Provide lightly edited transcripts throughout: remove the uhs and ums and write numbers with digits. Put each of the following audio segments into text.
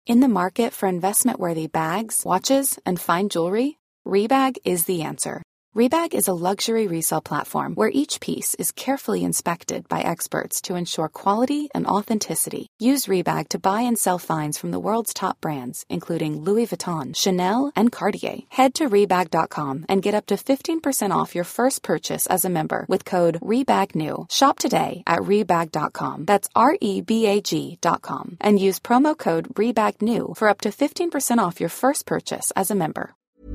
In the market for investment-worthy bags, watches, and fine jewelry, Rebag is the answer. Rebag is a luxury resale platform where each piece is carefully inspected by experts to ensure quality and authenticity. Use Rebag to buy and sell finds from the world's top brands, including Louis Vuitton, Chanel, and Cartier. Head to Rebag.com and get up to 15% off your first purchase as a member with code REBAGNEW. Shop today at Rebag.com. That's REBAG.com. And use promo code REBAGNEW for up to 15% off your first purchase as a member.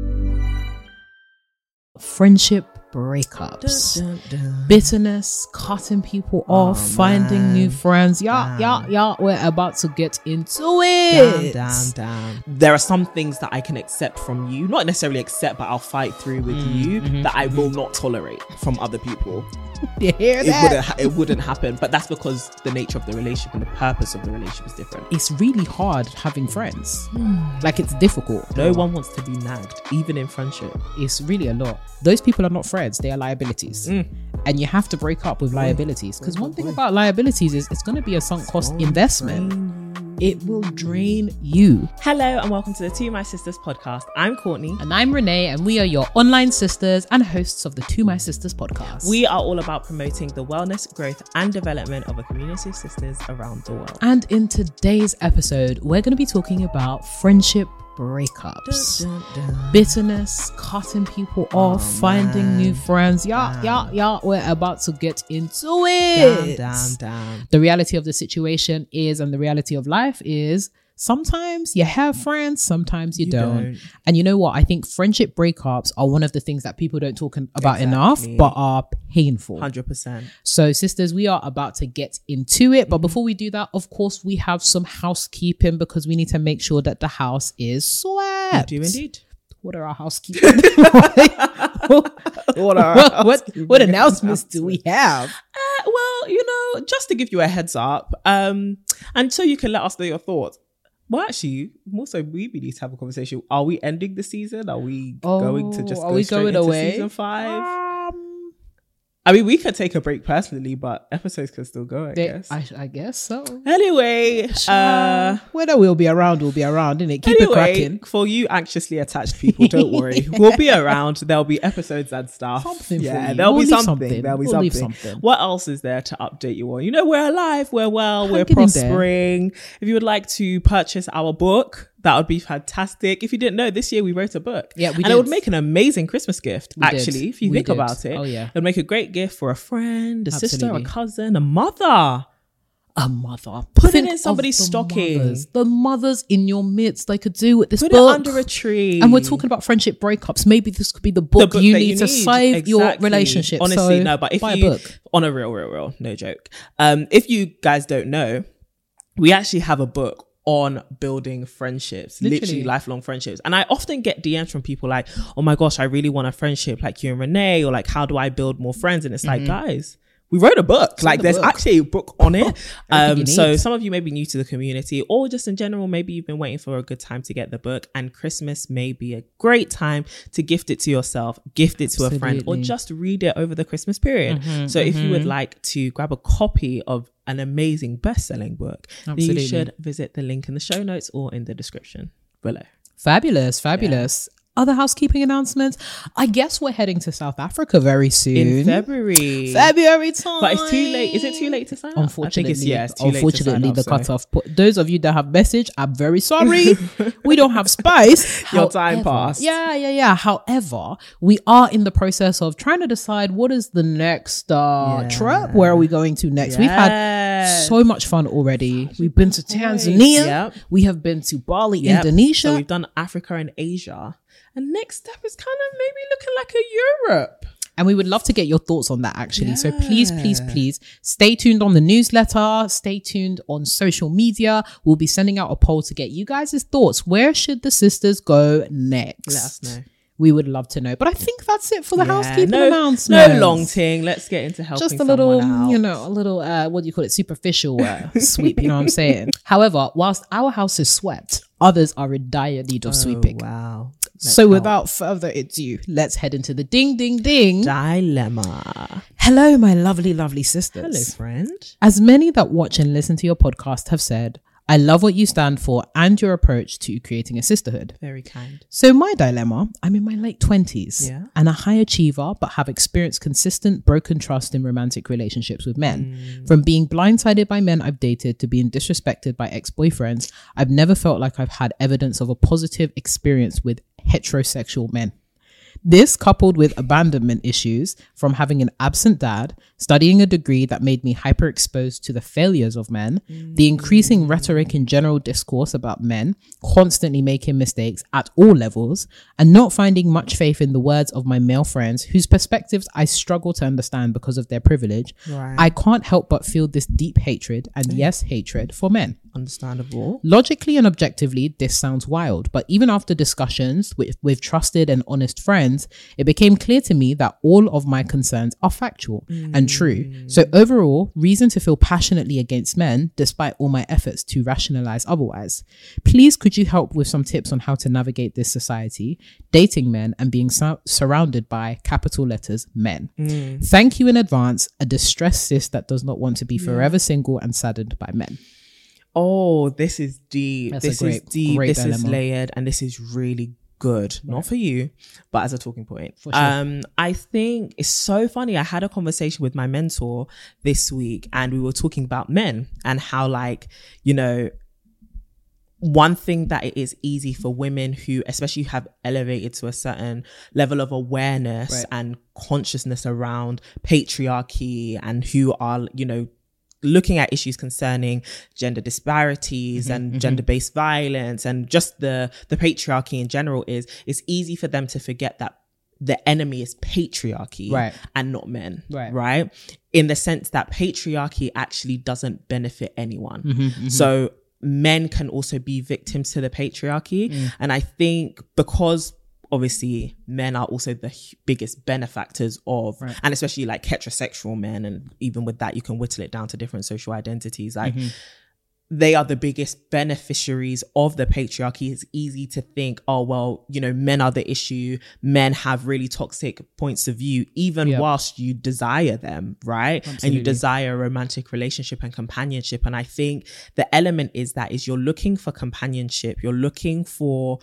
Friendship breakups, bitterness, cutting people off, finding new friends. Yeah, we're about to get into it. Damn. There are some things that I can accept from you, not necessarily accept, but I'll fight through with you that I will not tolerate from other people. You hear that? It wouldn't happen, but that's because the nature of the relationship and the purpose of the relationship is different. It's really hard having friends. Like, it's difficult. No one wants to be nagged, even in friendship. It's really a lot. Those people are not friends, they are liabilities. And you have to break up with liabilities, because one thing about liabilities is it's going to be a sunk cost investment. It will drain you. Hello and welcome to the To My Sisters podcast. I'm Courtney. And I'm Renee, and we are your online sisters and hosts of the To My Sisters podcast. We are all about promoting the wellness, growth and development of a community of sisters around the world. And in today's episode, we're going to be talking about friendship breakups, bitterness, cutting people off, finding new friends. Yeah, we're about to get into it. Damn. The reality of the situation is, and the reality of life is, sometimes you have friends, sometimes you don't. And you know what? I think friendship breakups are one of the things that people don't talk about enough, but are painful. 100%. So sisters, we are about to get into it. But before we do that, of course, we have some housekeeping, because we need to make sure that the house is swept. We do indeed. What are our housekeeping? What announcements do we have? Well, just to give you a heads up, and so you can let us know your thoughts. Well, actually, more so, we need to have a conversation. Are we ending the season? Are we going to just go straight into season 5? I mean, we could take a break personally, but episodes can still go, I guess. I guess so. Anyway, whether we'll be around, innit? Keep it cracking. For you anxiously attached people, don't worry. We'll be around. There'll be episodes and stuff. There'll be something. What else is there to update you on? We're alive, we're well, we're prospering. If you would like to purchase our book, that would be fantastic. If you didn't know, this year we wrote a book. Yeah, we did. And it would make an amazing Christmas gift, actually, if you think about it. Oh, yeah. It would make a great gift for a friend, a sister, a cousin, a mother. Put it in somebody's stocking. The mothers in your midst, they could do with this book. Put it under a tree. And we're talking about friendship breakups. Maybe this could be the book you need to save your relationship. Honestly, no, but if buy you, a book. On a real, no joke. If you guys don't know, we actually have a book on building friendships, literally lifelong friendships. And I often get DMs from people like, oh my gosh, I really want a friendship like you and Renee, or like, how do I build more friends? And it's like, guys, we wrote a book. Like, there's actually a book on it. So some of you may be new to the community, or just in general, maybe you've been waiting for a good time to get the book, and Christmas may be a great time to gift it to yourself, gift it to a friend, or just read it over the Christmas period. So if you would like to grab a copy of an amazing best-selling book, then you should visit the link in the show notes or in the description below. Fabulous. Other housekeeping announcements. I guess we're heading to South Africa very soon. In February time. But it's too late. Is it too late to sign up? Unfortunately, I think it's too late to sign up, the cutoff. Those of you that have messaged, I'm very sorry. We don't have space. Your time passed. Yeah. However, we are in the process of trying to decide what is the next trip. Where are we going to next? We've had so much fun already. We've been to Tanzania. We have been to Bali, Indonesia. So we've done Africa and Asia. And next step is kind of maybe looking like a Europe. And we would love to get your thoughts on that, actually. Yeah. So please stay tuned on the newsletter. Stay tuned on social media. We'll be sending out a poll to get you guys' thoughts. Where should the sisters go next? Let us know. We would love to know. But I think that's it for the housekeeping announcements. No long thing. Let's get into helping just a little, out. What do you call it? Superficial sweep, you know what I'm saying? However, whilst our house is swept, others are in dire need of sweeping. Wow. Without further ado, let's head into the ding dilemma. Hello, my lovely sisters. Hello, friend. As many that watch and listen to your podcast have said, I love what you stand for and your approach to creating a sisterhood. Very kind. So my dilemma, I'm in my late 20s and a high achiever, but have experienced consistent broken trust in romantic relationships with men. From being blindsided by men I've dated to being disrespected by ex-boyfriends, I've never felt like I've had evidence of a positive experience with heterosexual men. This, coupled with abandonment issues from having an absent dad, studying a degree that made me hyper exposed to the failures of men, the increasing rhetoric in general discourse about men, constantly making mistakes at all levels, and not finding much faith in the words of my male friends whose perspectives I struggle to understand because of their privilege, I can't help but feel this deep hatred, and yes, hatred for men. Understandable. Logically and objectively, this sounds wild, but even after discussions with trusted and honest friends, it became clear to me that all of my concerns are factual and true. So overall, reason to feel passionately against men, despite all my efforts to rationalize otherwise. Please, could you help with some tips on how to navigate this society, dating men and being surrounded by capital letters men? Thank you in advance, a distressed sis that does not want to be forever single and saddened by men. Oh, this is deep. This is deep. This dilemma. is layered, and this is really good. Right. Not for you, but as a talking point. For sure. I think it's so funny. I had a conversation with my mentor this week, and we were talking about men and how, like, you know, one thing that it is easy for women who especially have elevated to a certain level of awareness and consciousness around patriarchy, and who are, you know, looking at issues concerning gender disparities and gender-based violence and just the patriarchy in general, is it's easy for them to forget that the enemy is patriarchy and not men, right? In the sense that patriarchy actually doesn't benefit anyone. So men can also be victims to the patriarchy. And I think because obviously men are also the biggest benefactors of, and especially like heterosexual men, and even with that you can whittle it down to different social identities, like they are the biggest beneficiaries of the patriarchy. It's easy to think, oh well, you know, men are the issue, men have really toxic points of view, even whilst you desire them, right? Absolutely. And you desire a romantic relationship and companionship. And I think the element is you're looking for companionship, you're looking for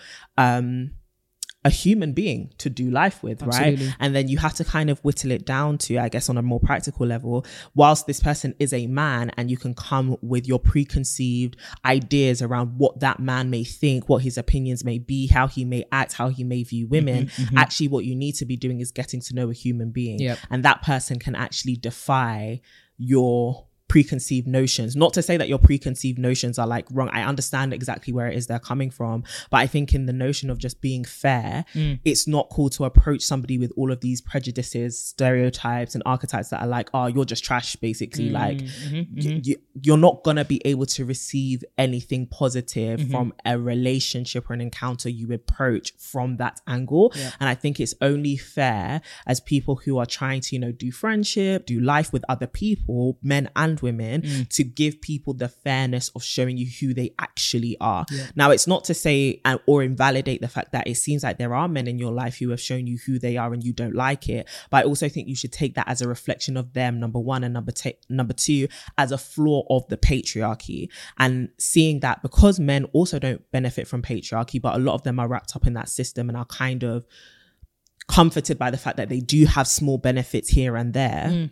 a human being to do life with, Absolutely. right? And then you have to kind of whittle it down to, I guess, on a more practical level, whilst this person is a man and you can come with your preconceived ideas around what that man may think, what his opinions may be, how he may act, how he may view women, actually what you need to be doing is getting to know a human being. And that person can actually defy your preconceived notions. Not to say that your preconceived notions are like wrong. I understand exactly where it is they're coming from, but I think in the notion of just being fair, it's not cool to approach somebody with all of these prejudices, stereotypes and archetypes that are like, oh, you're just trash, basically. Like you're not gonna be able to receive anything positive from a relationship or an encounter you approach from that angle. And I think it's only fair as people who are trying to, you know, do friendship, do life with other people, men and women, to give people the fairness of showing you who they actually are. Now, it's not to say or invalidate the fact that it seems like there are men in your life who have shown you who they are and you don't like it, but I also think you should take that as a reflection of them, number one, and number two, as a flaw of the patriarchy, and seeing that because men also don't benefit from patriarchy, but a lot of them are wrapped up in that system and are kind of comforted by the fact that they do have small benefits here and there.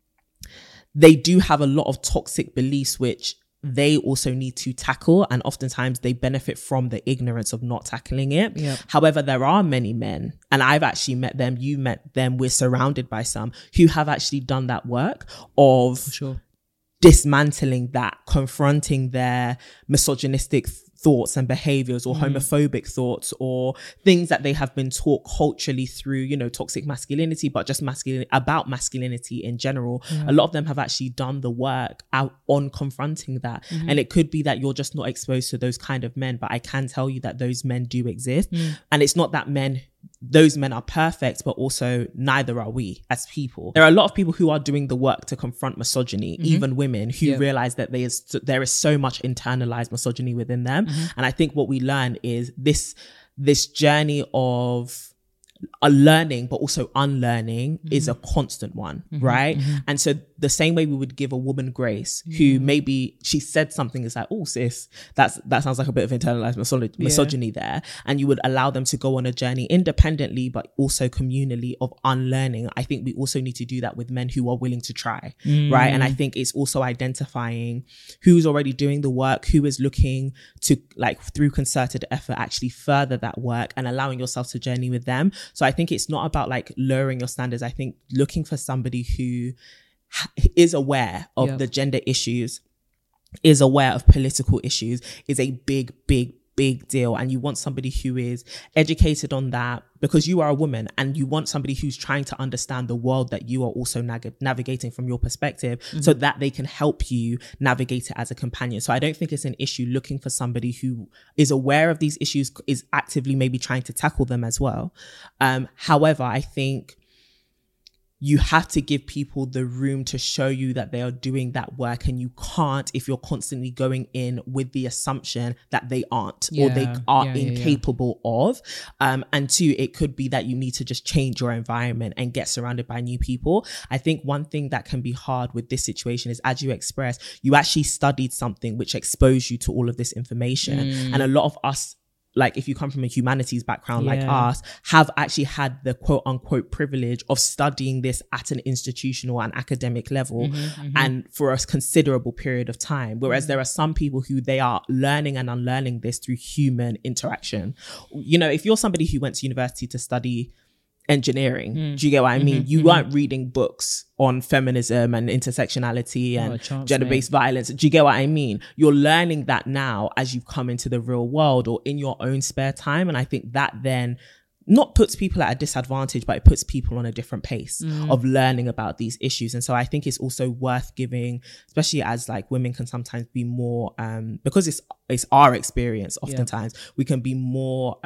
They do have a lot of toxic beliefs which they also need to tackle, and oftentimes they benefit from the ignorance of not tackling it. However, there are many men, and I've actually met them, you met them, we're surrounded by some who have actually done that work of dismantling that, confronting their misogynistic thoughts and behaviors or homophobic thoughts or things that they have been taught culturally through, you know, toxic masculinity, but just about masculinity in general. A lot of them have actually done the work out on confronting that. And it could be that you're just not exposed to those kind of men, but I can tell you that those men do exist. And it's not that those men are perfect, but also neither are we as people. There are a lot of people who are doing the work to confront misogyny, even women who realize that there is so much internalized misogyny within them. And I think what we learn is this journey of learning but also unlearning is a constant one, right? And so the same way we would give a woman grace who maybe she said something, is like, oh sis, that sounds like a bit of internalized misogyny there, and you would allow them to go on a journey independently but also communally of unlearning. I think we also need to do that with men who are willing to try, right? And I think it's also identifying who's already doing the work, who is looking to, like, through concerted effort actually further that work, and allowing yourself to journey with them. So I think it's not about like lowering your standards. I think looking for somebody who is aware of the gender issues, is aware of political issues, is a big deal. And you want somebody who is educated on that, because you are a woman, and you want somebody who's trying to understand the world that you are also navigating from your perspective, so that they can help you navigate it as a companion. So I don't think it's an issue looking for somebody who is aware of these issues, is actively maybe trying to tackle them as well. However, I think you have to give people the room to show you that they are doing that work, and you can't if you're constantly going in with the assumption that they aren't or they are incapable of. And two, it could be that you need to just change your environment and get surrounded by new people. I think one thing that can be hard with this situation is, as you expressed, you actually studied something which exposed you to all of this information. And a lot of us, like if you come from a humanities background like us, have actually had the quote unquote privilege of studying this at an institutional and academic level and for a considerable period of time. Whereas there are some people who they are learning and unlearning this through human interaction. You know, if you're somebody who went to university to study engineering, do you get what I mean? You weren't reading books on feminism and intersectionality and gender-based violence. Do you get what I mean? You're learning that now as you've come into the real world or in your own spare time. And I think that then not puts people at a disadvantage, but it puts people on a different pace of learning about these issues. And so I think it's also worth giving, especially as like women can sometimes be more, because it's our experience oftentimes, we can be more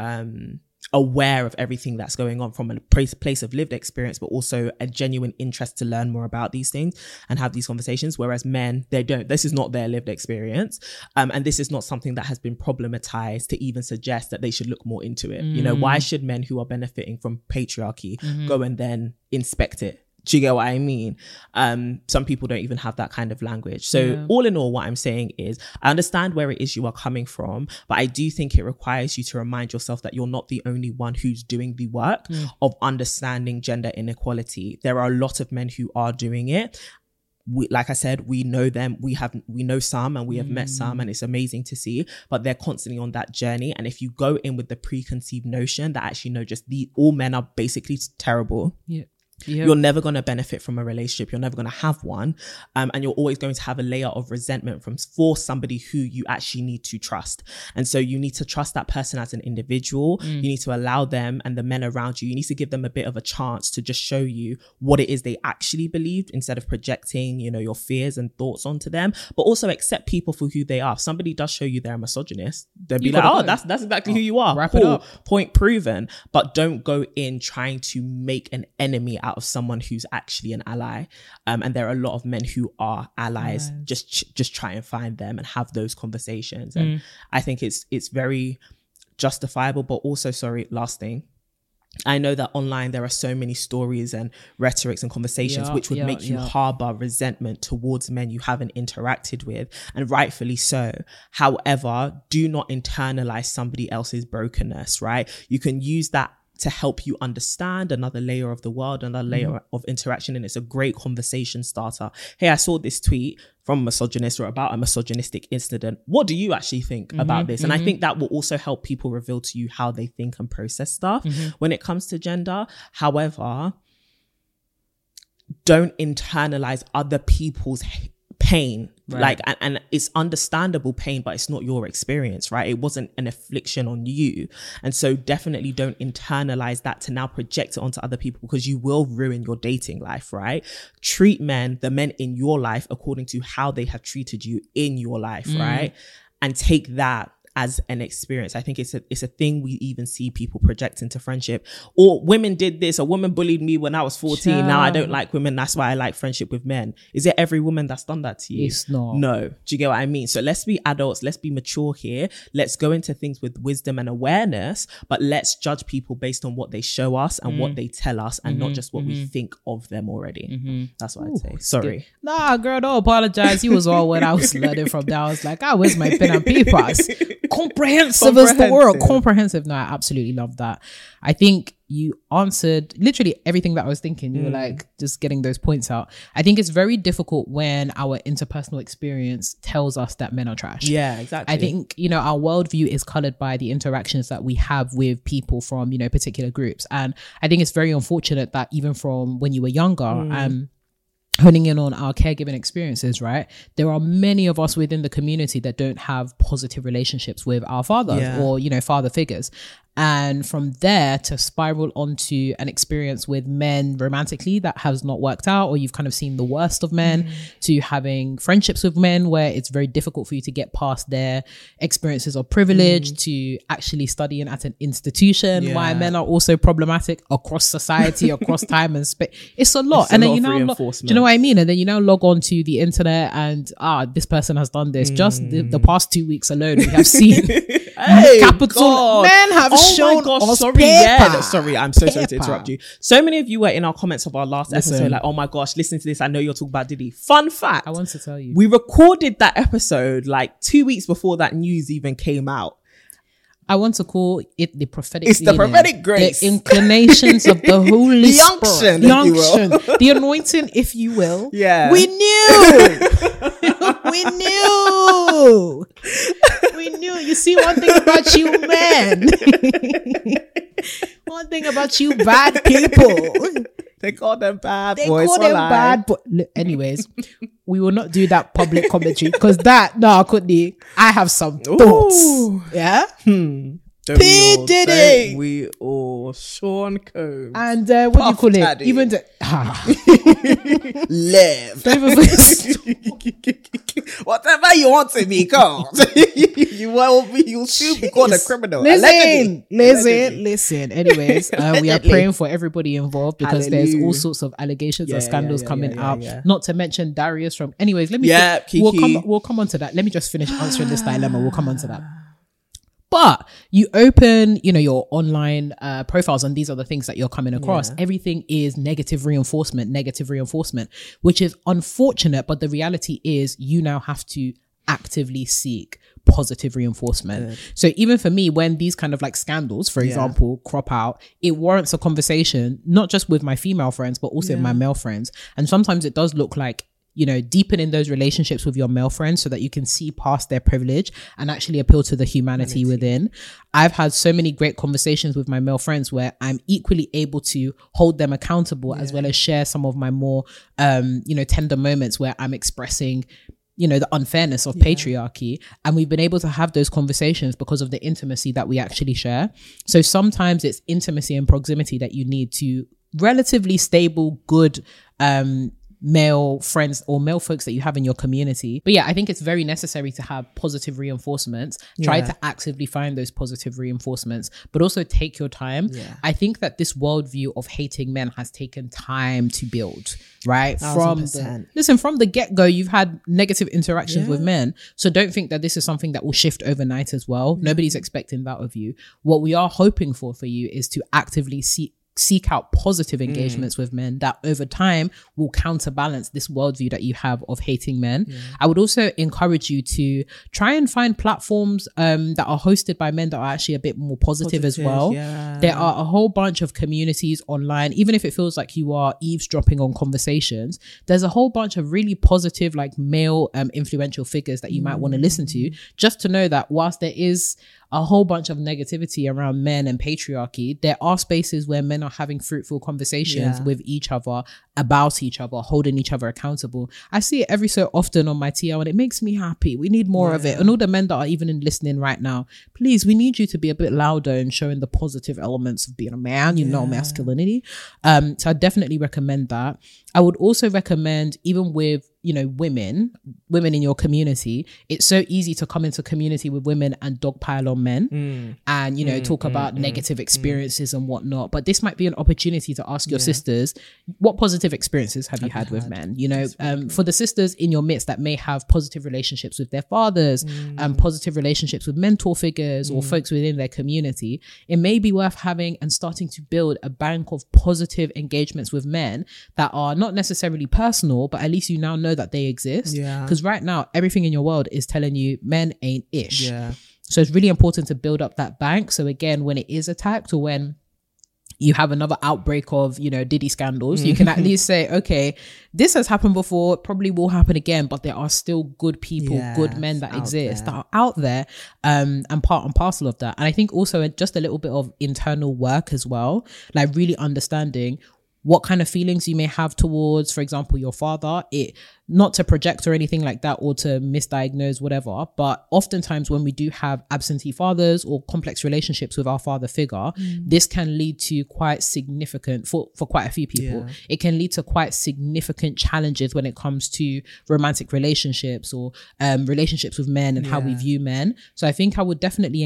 aware of everything that's going on from a place of lived experience, but also a genuine interest to learn more about these things and have these conversations. Whereas men, they don't. This is not their lived experience. And this is not something that has been problematized to even suggest that they should look more into it. You know, why should men who are benefiting from patriarchy go and then inspect it? Do you get what I mean? Some people don't even have that kind of language. So all in all, what I'm saying is I understand where it is you are coming from, but I do think it requires you to remind yourself that you're not the only one who's doing the work of understanding gender inequality. There are a lot of men who are doing it. Like I said, we know them, we know some, and we have met some, and it's amazing to see, but they're constantly on that journey. And if you go in with the preconceived notion that actually, no, just all men are basically terrible, you're never going to benefit from a relationship. You're never going to have one. And you're always going to have a layer of resentment for somebody who you actually need to trust. And so you need to trust that person as an individual. You need to allow them and the men around you, you need to give them a bit of a chance to just show you what it is they actually believed, instead of projecting, you know, your fears and thoughts onto them. But also accept people for who they are. If somebody does show you they're a misogynist, they'll be like, oh, that's exactly who you are. Wrap it up. Point proven. But don't go in trying to make an enemy out of someone who's actually an ally. And there are a lot of men who are allies. Just try and find them and have those conversations. And I think it's very justifiable. But also, last thing, I know that online there are so many stories and rhetorics and conversations which would make you harbor resentment towards men you haven't interacted with, and rightfully so. However, do not internalize somebody else's brokenness, right? You can use that to help you understand another layer of the world, another layer of interaction. And it's a great conversation starter. Hey, I saw this tweet from a misogynist or about a misogynistic incident. What do you actually think about this? And I think that will also help people reveal to you how they think and process stuff when it comes to gender. However, don't internalize other people's pain. Right. And it's understandable pain, but it's not your experience, right? It wasn't an affliction on you. And so definitely don't internalize that to now project it onto other people, because you will ruin your dating life, right? Treat the men in your life according to how they have treated you in your life, right? And take that as an experience. I think it's a thing we even see people project into friendship. Or women did this, a woman bullied me when I was 14. Sure. Now I don't like women. That's why I like friendship with men. Is it every woman that's done that to you? It's not. No. Do you get what I mean? So let's be adults. Let's be mature here. Let's go into things with wisdom and awareness, but let's judge people based on what they show us and what they tell us, and not just what we think of them already. That's what I'd say. Sorry. Nah, girl, don't apologize. You was all what I was learning from that. I was like, where's my pen and papers? Comprehensive is the word. Comprehensive. No, I absolutely love that. I think you answered literally everything that I was thinking. You were like just getting those points out. I think it's very difficult when our interpersonal experience tells us that men are trash. Yeah, exactly. I think, you know, our worldview is colored by the interactions that we have with people from, you know, particular groups. And I think it's very unfortunate that even from when you were younger, honing in on our caregiving experiences, right? There are many of us within the community that don't have positive relationships with our fathers or, you know, father figures. And from there to spiral onto an experience with men romantically that has not worked out, or you've kind of seen the worst of men, to having friendships with men where it's very difficult for you to get past their experiences of privilege, to actually studying at an institution, why men are also problematic across society, across time and space. It's a lot. And then you now, do you know what I mean? And then you now log on to the internet and this person has done this. Just the past 2 weeks alone, we have seen capital men have shown us sorry, paper. Sorry, I'm so sorry to interrupt you. So many of you were in our comments of our last episode like, oh my gosh, listen to this. I know you're talking about Diddy. Fun fact. I want to tell you. We recorded that episode like 2 weeks before that news even came out. I want to call it the prophetic. It's the prophetic grace. The inclinations of the Holy the Spirit. The unction. The anointing, if you will. Yeah. We knew. We knew. We knew. You see, one thing about you men. One thing about you bad people. They call them bad boys. They call them bad boys. Anyways, we will not do that public commentary because I couldn't. I have some thoughts. Yeah? P. Diddy. We all. Sean Combs. And what do you call Daddy. it? Even Live. Whatever you want to be called. You'll soon be called a criminal. Listen. Anyways, we are praying for everybody involved because there's all sorts of allegations and scandals coming out. Not to mention Darius from. Anyways, let me. We'll come on to that. Let me just finish answering this dilemma. We'll come on to that. But you open, you know, your online profiles and these are the things that you're coming across. Everything is negative reinforcement, which is unfortunate. But the reality is you now have to actively seek positive reinforcement. So even for me, when these kind of like scandals, for example, crop out, it warrants a conversation, not just with my female friends, but also my male friends. And sometimes it does look like, you know, deepening those relationships with your male friends so that you can see past their privilege and actually appeal to the humanity within. I've had so many great conversations with my male friends where I'm equally able to hold them accountable as well as share some of my more, you know, tender moments where I'm expressing, you know, the unfairness of patriarchy. And we've been able to have those conversations because of the intimacy that we actually share. So sometimes it's intimacy and proximity that you need to relatively stable, good, male friends or male folks that you have in your community. But yeah, I think it's very necessary to have positive reinforcements. Try to actively find those positive reinforcements, but also take your time. I think that this worldview of hating men has taken time to build, right? From the get-go, you've had negative interactions with men. So don't think that this is something that will shift overnight as well. Nobody's expecting that of you. What we are hoping for you is to actively seek out positive engagements with men that over time will counterbalance this worldview that you have of hating men. I would also encourage you to try and find platforms that are hosted by men that are actually a bit more positive as well. There are a whole bunch of communities online, even if it feels like you are eavesdropping on conversations, there's a whole bunch of really positive like male influential figures that you might want to listen to, just to know that whilst there is a whole bunch of negativity around men and patriarchy, there are spaces where men are having fruitful conversations with each other, about each other, holding each other accountable. I see it every so often on my TL and it makes me happy. We need more of it. And all the men that are even listening right now, please, we need you to be a bit louder and showing the positive elements of being a man, you know, masculinity. So I definitely recommend that. I would also recommend, even with you know, women in your community, it's so easy to come into community with women and dogpile on men and, you know, talk about negative experiences and whatnot. But this might be an opportunity to ask your sisters, what positive experiences have you had with men? You know, for the sisters in your midst that may have positive relationships with their fathers and positive relationships with mentor figures or folks within their community, it may be worth having and starting to build a bank of positive engagements with men that are not necessarily personal, but at least you now know that they exist. Because right now everything in your world is telling you men ain't ish. So it's really important to build up that bank. So again, when it is attacked or when you have another outbreak of, you know, Diddy scandals, you can at least say, okay, this has happened before, it probably will happen again, but there are still good people, good men that exist, that are out there, and part and parcel of that. And I think also just a little bit of internal work as well, like really understanding what kind of feelings you may have towards, for example, your father. It not to project or anything like that or to misdiagnose whatever, but oftentimes when we do have absentee fathers or complex relationships with our father figure, this can lead to quite significant, for quite a few people, it can lead to quite significant challenges when it comes to romantic relationships or relationships with men and how we view men. So I think I would definitely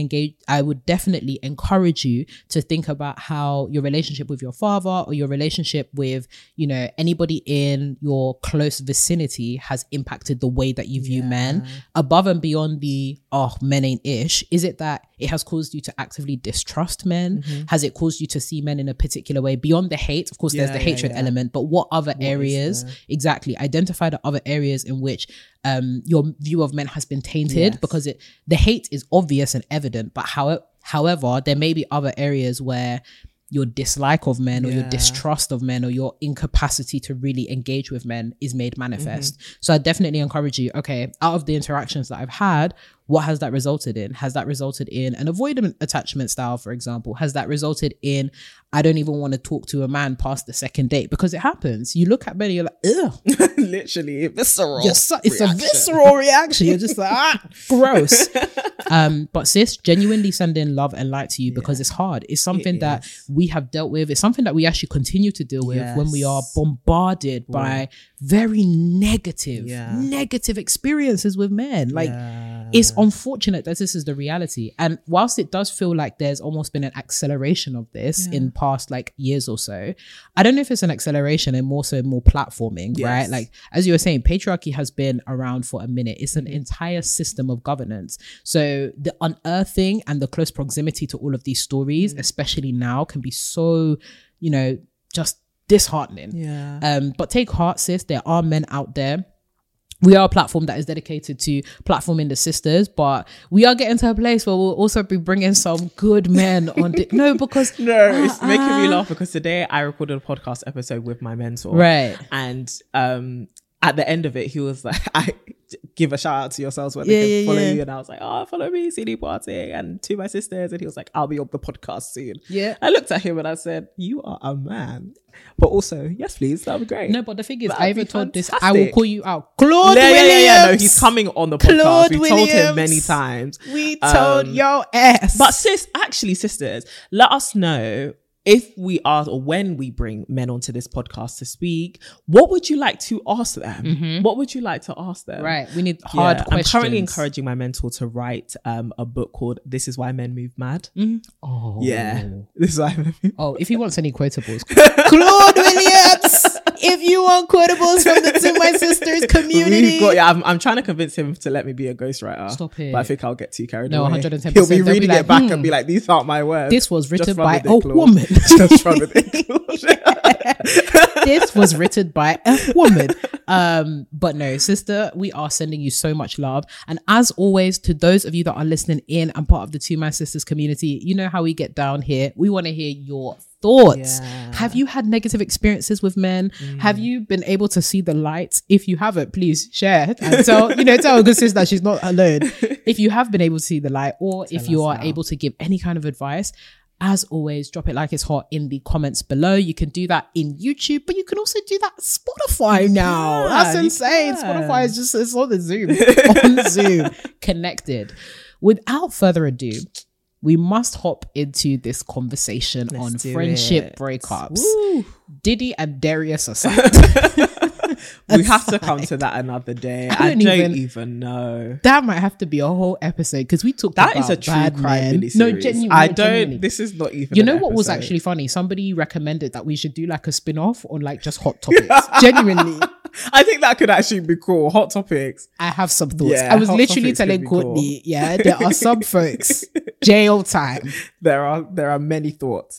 encourage you to think about how your relationship with your father or your relationship with, you know, anybody in your close vicinity has impacted the way that you view men, above and beyond the men ain't ish. Is it that it has caused you to actively distrust men? Has it caused you to see men in a particular way beyond the hate? Of course, there's the hatred element, but what other areas? Exactly. Identify the other areas in which your view of men has been tainted, because the hate is obvious and evident, but however, there may be other areas where your dislike of men or your distrust of men or your incapacity to really engage with men is made manifest. So I definitely encourage you, okay, out of the interactions that I've had, what has that resulted in? Has that resulted in an avoidant attachment style, for example? Has that resulted in, I don't even want to talk to a man past the second date? Because it happens. You look at men and you're like, ugh. Literally, visceral. It's a visceral reaction. You're just like, gross. But sis, genuinely sending love and light to you because it's hard. It's something that we have dealt with. It's something that we actually continue to deal with when we are bombarded by very negative experiences with men. Like, it's unfortunate that this is the reality. And whilst it does feel like there's almost been an acceleration of this in past like years or so, I don't know if it's an acceleration and more platforming, right? Like, as you were saying, patriarchy has been around for a minute. It's an entire system of governance. So the unearthing and the close proximity to all of these stories, especially now, can be so, you know, just disheartening. But take heart, sis. There are men out there. We are a platform that is dedicated to platforming the sisters, but we are getting to a place where we'll also be bringing some good men on. Because it's making me laugh because today I recorded a podcast episode with my mentor, right? And at the end of it, he was like, "I give a shout out to yourselves where they can follow you," and I was like, "Oh, follow me, CD Party, and to my sisters," and he was like, "I'll be on the podcast soon." I looked at him and I said, "You are a man." But also, yes, please, that would be great. No, but the thing is, I even told this, I will call you out. Claude Williams! No, he's coming on the podcast. We told him many times. We told your ass. But sisters, let us know if we are, or when we bring men onto this podcast to speak, what would you like to ask them? What would you like to ask them? Right. We need hard questions. I'm currently encouraging my mentor to write a book called This Is Why Men Move Mad. Oh. Yeah. This is why men move mad. Oh, if he wants any quotables. Claude Williams! If you want quotables from the To My Sisters community. I'm trying to convince him to let me be a ghostwriter. Stop it. But I think I'll get too carried away. No, 110%. He'll be reading it back and be like, these aren't my words. This was written by a woman. Just run with it. This was written by a woman. But no, sister, we are sending you so much love. And as always, to those of you that are listening in and part of the To My Sisters community, you know how we get down here. We want to hear your thoughts. Have you had negative experiences with men? Have you been able to see the light? If you haven't, please share and tell a good sister that she's not alone. If you have been able to see the light, or if you are able to give any kind of advice, as always, drop it like it's hot in the comments below. You can do that in YouTube, but you can also do that Spotify now. That's insane. Spotify is just, it's on the Zoom. On Zoom. Connected. Without further ado, we must hop into this conversation on friendship breakups. Woo. Diddy and Darius aside. We have to come to that another day. I don't even know. That might have to be a whole episode because we talked that about is a true bad crime men. No, genuinely. I don't. Genuinely. This is not even. You know what was actually funny? Somebody recommended that we should do like a spin-off on like just hot topics. Genuinely. I think that could actually be cool. Hot topics. I have some thoughts. Yeah, I was literally telling Courtney, cool. There are some folks, jail time. There are many thoughts.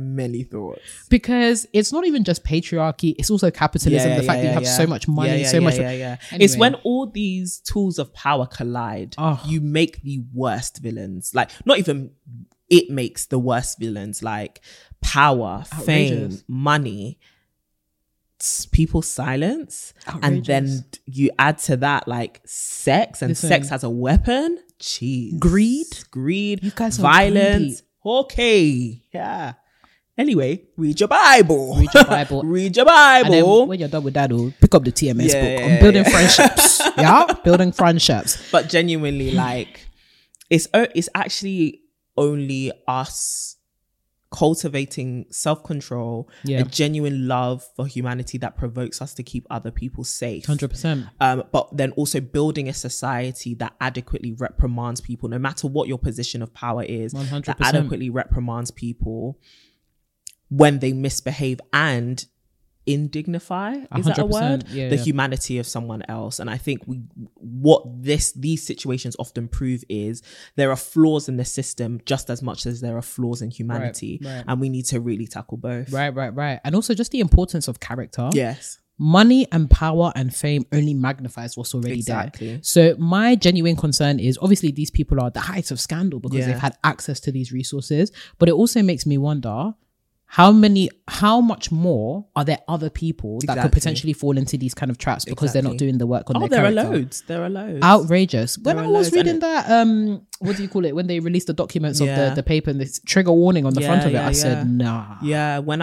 Because it's not even just patriarchy, it's also capitalism. The fact that you have so much money, so much. Anyway. It's when all these tools of power collide, you make the worst villains. Like, not even it makes the worst villains, like power, fame, money, people's silence. And then you add to that like sex, and sex as a weapon. Jeez. Greed, you guys violence. Okay. Yeah. Anyway, read your Bible. Read your Bible. And then when you're done with that, pick up the TMS book on building friendships. Building friendships. But genuinely, like, it's actually only us cultivating self-control, a genuine love for humanity that provokes us to keep other people safe. 100%. But then also building a society that adequately reprimands people, no matter what your position of power is, 100%. that adequately reprimands people when they misbehave and indignify, is that a word? The humanity of someone else. And I think what these situations often prove is there are flaws in the system just as much as there are flaws in humanity. Right. And we need to really tackle both. Right. And also just the importance of character. Yes. Money and power and fame only magnifies what's already there. So my genuine concern is, obviously these people are at the height of scandal because they've had access to these resources, but it also makes me wonder, how much more are there other people that could potentially fall into these kind of traps because they're not doing the work on their character? There are loads. Outrageous. When I was reading that, what do you call it? When they released the documents of the paper and this trigger warning on the front of it, I said, nah. Yeah, when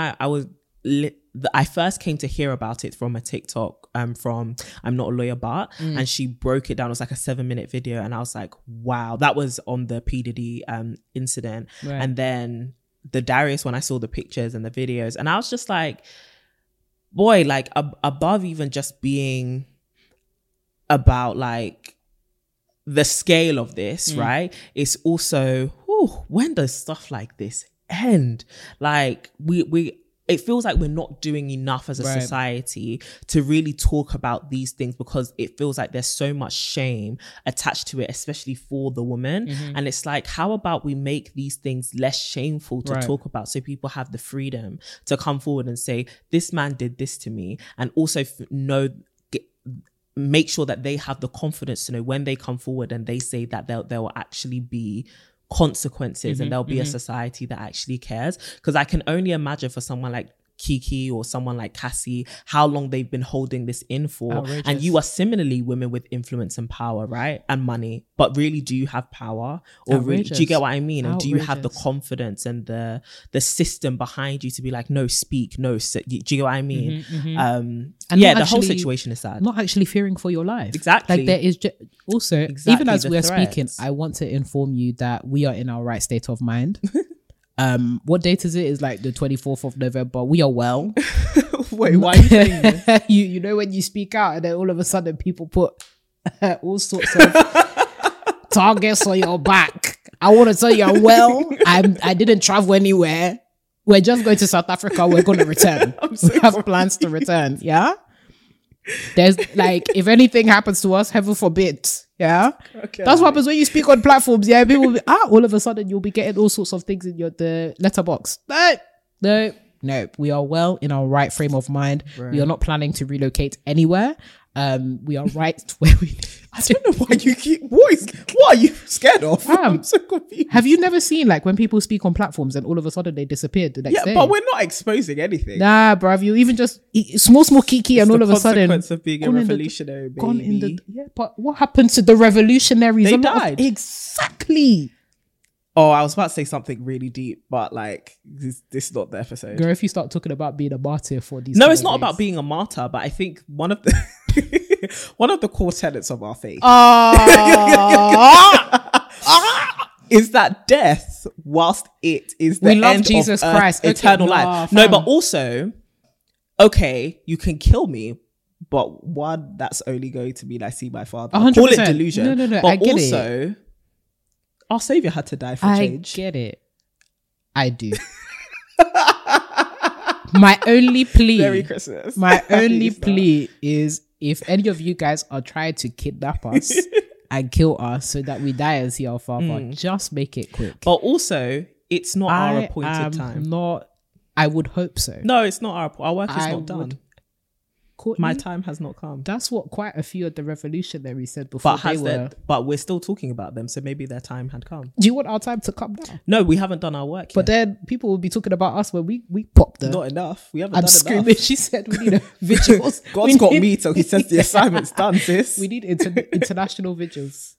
I first came to hear about it from a TikTok from I'm Not a Lawyer But, and she broke it down. It was like a 7-minute video, and I was like, wow, that was on the P. Diddy incident. Right. And then the Darius, when I saw the pictures and the videos, and I was just like, boy, like above even just being about like the scale of this, right? It's also, when does stuff like this end? Like it feels like we're not doing enough as a society to really talk about these things, because it feels like there's so much shame attached to it, especially for the woman. And it's like, how about we make these things less shameful to talk about, so people have the freedom to come forward and say, this man did this to me, and also make sure that they have the confidence to know when they come forward and they say that there will actually be consequences, and there'll be a society that actually cares. Because I can only imagine for someone like Kiki or someone like Cassie, how long they've been holding this in for. Outrageous. And you are similarly women with influence and power, right? And money. But really, do you have power? Or really, do you get what I mean? And do you have the confidence and the system behind you to be like, no, speak, no, sit. Do you get what I mean? And the whole situation is sad. Not actually fearing for your life. Exactly. Like there is also, even as we're speaking, I want to inform you that we are in our right state of mind. What date is it? It's like the 24th of November. We are well. Wait, why are you saying this? you know when you speak out and then all of a sudden people put all sorts of targets on your back. I want to tell you I'm well. I didn't travel anywhere. We're just going to South Africa. We're going to return. We have plans to return. Yeah. There's like, if anything happens to us, heaven forbid. Yeah. Okay. That's what happens when you speak on platforms. Yeah. People will be, all of a sudden you'll be getting all sorts of things in the letterbox. No. We are well in our right frame of mind. Right. We are not planning to relocate anywhere. We are right where we I don't know why you keep what are you scared of? I'm so confused. Have you never seen like when people speak on platforms and all of a sudden they disappeared the next day? Yeah, but we're not exposing anything. Nah, bruv, you even just small kiki and all of a sudden consequence of being a revolutionary baby. But what happened to the revolutionaries? They died. Exactly. Oh, I was about to say something really deep, but like this is not the episode. Girl, if you start talking about being a martyr for these, no, it's not about being a martyr, but I think one of the core tenets of our faith is that death, whilst it is the end Jesus of Christ, eternal life. No, but also, okay, you can kill me, but one that's only going to mean I see my father. 100%. Call it delusion. No, but I get also, our savior had to die for change. I get it. I do. My only plea. Merry Christmas. My only plea is if any of you guys are trying to kidnap us and kill us so that we die and see our father, just make it quick. But also, it's not our appointed time. I would hope so. No, it's not our work is not done. My time has not come. That's what quite a few of the revolutionaries said before. But we're still talking about them, so maybe their time had come. Do you want our time to come now? No, we haven't done our work yet. But then people will be talking about us when we popped them. Not enough. We haven't I'm done screaming. enough. She said we need vigils. God's got me till he says the assignment's done, sis. We need international vigils.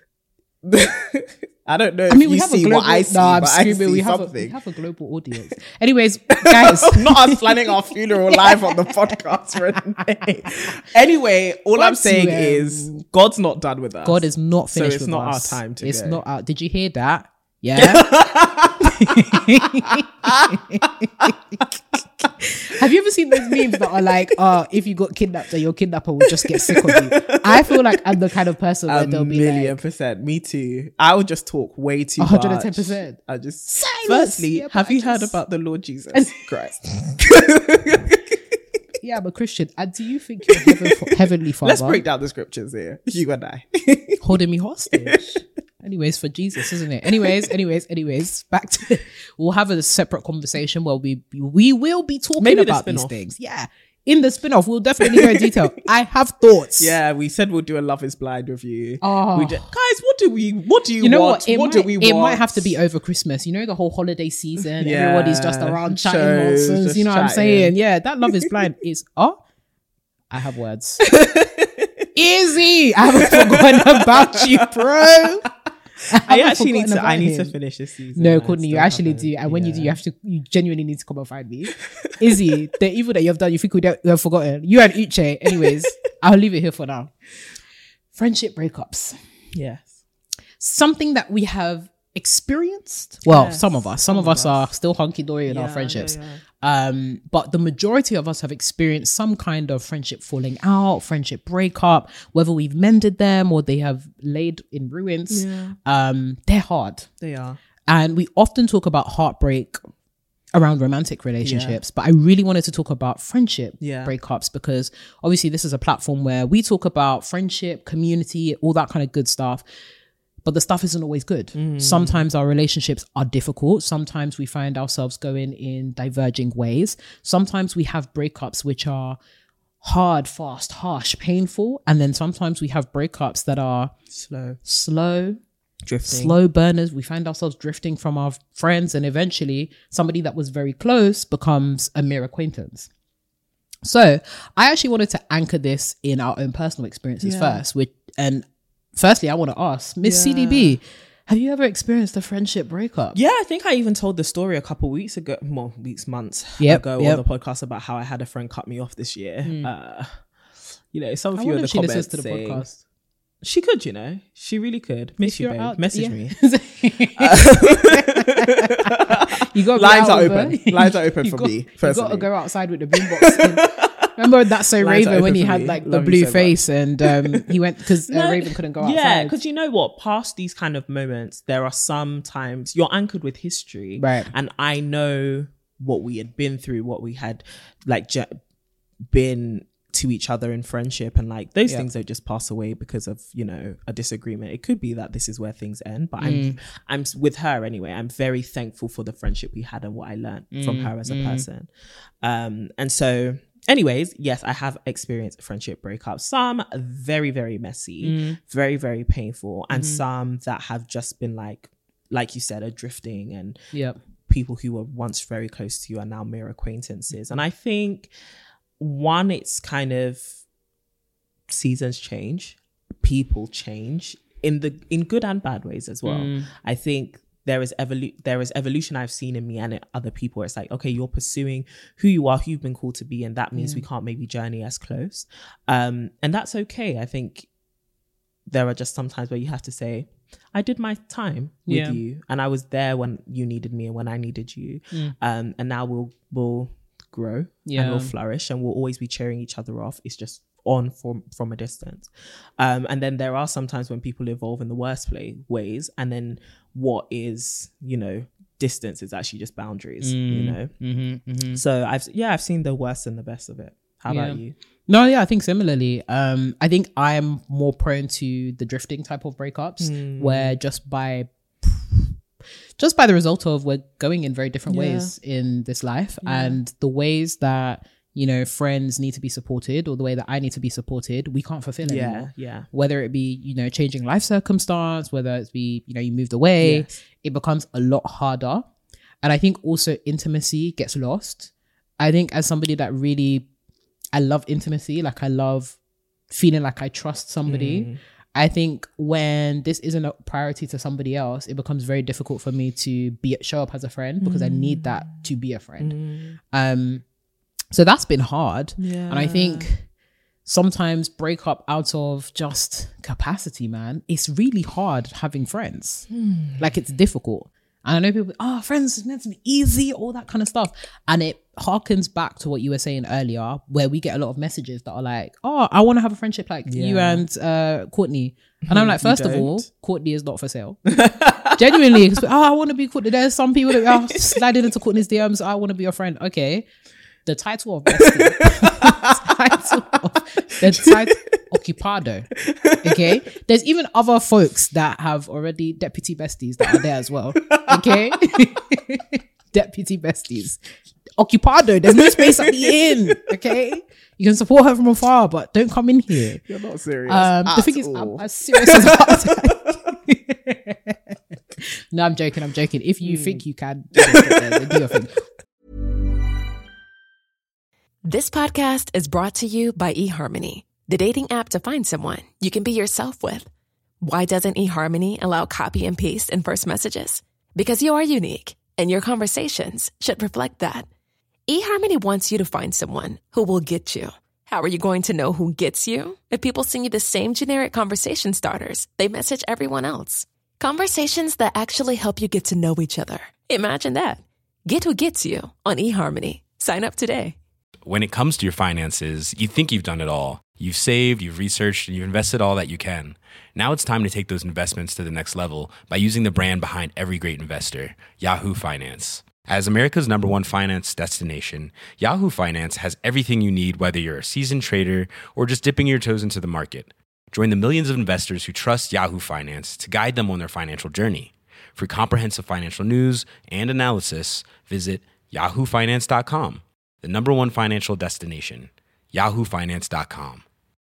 I don't know if you see what I see, I'm but screaming. I see We something. have a global audience. Anyways, guys. Not us planning our funeral live on the podcast, Renee. Anyway, all I'm saying is God's not done with us. God is not finished so it's with not us. our time to It's go. not out. Did you hear that? Yeah. Have you ever seen those memes that are like, if you got kidnapped, then your kidnapper will just get sick of you? I feel like I'm the kind of person where they'll be like, 1,000,000%. Me too. I would just talk way too much. 110%. I just Silence. Firstly, Yeah, have you heard about the Lord Jesus Christ? Yeah, I'm a Christian. And do you think your heavenly Father? Let's break down the scriptures here. You and I. Holding me hostage. Anyways, for Jesus, isn't it? Anyways, back to we'll have a separate conversation where we will be talking about these things. Yeah. In the spin-off, we'll definitely go in detail. I have thoughts. Yeah, we said we'll do a Love is Blind review. Oh. Guys, what do you want? It might have to be over Christmas. You know, the whole holiday season. Yeah, everybody's just around chatting nonsense. You know what I'm saying? Yeah, that Love is Blind is... I have words. Izzy! I haven't forgotten about you, bro. I need to finish this season. No, Courtney, you actually do. And when you do, you genuinely need to come and find me. Izzy, the evil that you've done, you think we have forgotten. You and Uche. Anyways, I'll leave it here for now. Friendship breakups. Yes. Something that we have experienced. Well, yes, some of us are still hunky-dory in our friendships. But the majority of us have experienced some kind of friendship falling out, friendship breakup, whether we've mended them or they have laid in ruins. They're hard. They are. And we often talk about heartbreak around romantic relationships, but I really wanted to talk about friendship breakups because obviously this is a platform where we talk about friendship, community, all that kind of good stuff. But the stuff isn't always good. Sometimes our relationships are difficult. Sometimes we find ourselves going in diverging ways. Sometimes we have breakups which are hard, fast, harsh, painful. And then sometimes we have breakups that are slow, drifting, slow burners. We find ourselves drifting from our friends, and eventually somebody that was very close becomes a mere acquaintance. So I actually wanted to anchor this in our own personal experiences first, firstly, I want to ask, Miss CDB, have you ever experienced a friendship breakup? Yeah, I think I even told the story a couple months ago on the podcast about how I had a friend cut me off this year. Some of you in the comments to the podcast. She could, she really could. Miss you, babe. Message me. You got lines are open. Lines are open for me. You got to go outside with the boombox. Remember That's So Raven when he had like the blue face and he went because Raven couldn't go outside. Yeah, because you know what? Past these kind of moments, there are some times you're anchored with history, right? And I know what we had been through, what we had been to each other in friendship, and like those things don't just pass away because of a disagreement. It could be that this is where things end, but I'm with her anyway. I'm very thankful for the friendship we had and what I learned from her as a person. And so anyways, yes, I have experienced friendship breakups. Some very, very messy, very, very painful, and some that have just been like you said, a drifting, and people who were once very close to you are now mere acquaintances. And I think one, it's kind of seasons change, people change in good and bad ways as well. I think there is evolution I've seen in me and in other people. It's like, okay, you're pursuing who you are, who you've been called to be, and that means we can't maybe journey as close. And that's okay. I think there are just some times where you have to say, I did my time with you, and I was there when you needed me and when I needed you. And now we'll grow and we'll flourish, and we'll always be cheering each other off. It's just on from a distance. And then there are some times when people evolve in the worst ways, and then what is, distance is actually just boundaries, So I've seen the worst and the best of it. How about you? No, yeah, I think similarly. I think I'm more prone to the drifting type of breakups, where just by the result of we're going in very different ways in this life, and the ways that friends need to be supported, or the way that I need to be supported, we can't fulfill anymore. Whether it be changing life circumstance, whether it be you moved away, it becomes a lot harder. And I think also intimacy gets lost. I think as somebody that really, I love intimacy, like I love feeling like I trust somebody. I think when this isn't a priority to somebody else, it becomes very difficult for me to show up as a friend, because I need that to be a friend. So that's been hard. And I think sometimes break up out of just capacity, man. It's really hard having friends. Like, it's difficult. And I know people, friends is meant to be easy, all that kind of stuff. And it harkens back to what you were saying earlier, where we get a lot of messages that are like, I want to have a friendship like you and Courtney. And I'm like, first of all, Courtney is not for sale. Genuinely, I want to be Courtney. There's some people that are sliding into Courtney's DMs, I want to be your friend. Okay. The title of bestie, the title Occupado. Okay, there's even other folks that have already deputy besties that are there as well. Okay, deputy besties, Occupado. There's no space at the inn. Okay, you can support her from afar, but don't come in here. You're not serious. The thing is, I'm as serious as that. No, I'm joking. If you think you can, do your thing. This podcast is brought to you by eHarmony, the dating app to find someone you can be yourself with. Why doesn't eHarmony allow copy and paste in first messages? Because you are unique, and your conversations should reflect that. eHarmony wants you to find someone who will get you. How are you going to know who gets you? If people send you the same generic conversation starters they message everyone else. Conversations that actually help you get to know each other. Imagine that. Get who gets you on eHarmony. Sign up today. When it comes to your finances, you think you've done it all. You've saved, you've researched, and you've invested all that you can. Now it's time to take those investments to the next level by using the brand behind every great investor, Yahoo Finance. As America's #1 finance destination, Yahoo Finance has everything you need, whether you're a seasoned trader or just dipping your toes into the market. Join the millions of investors who trust Yahoo Finance to guide them on their financial journey. For comprehensive financial news and analysis, visit yahoofinance.com. The #1 financial destination, yahoofinance.com.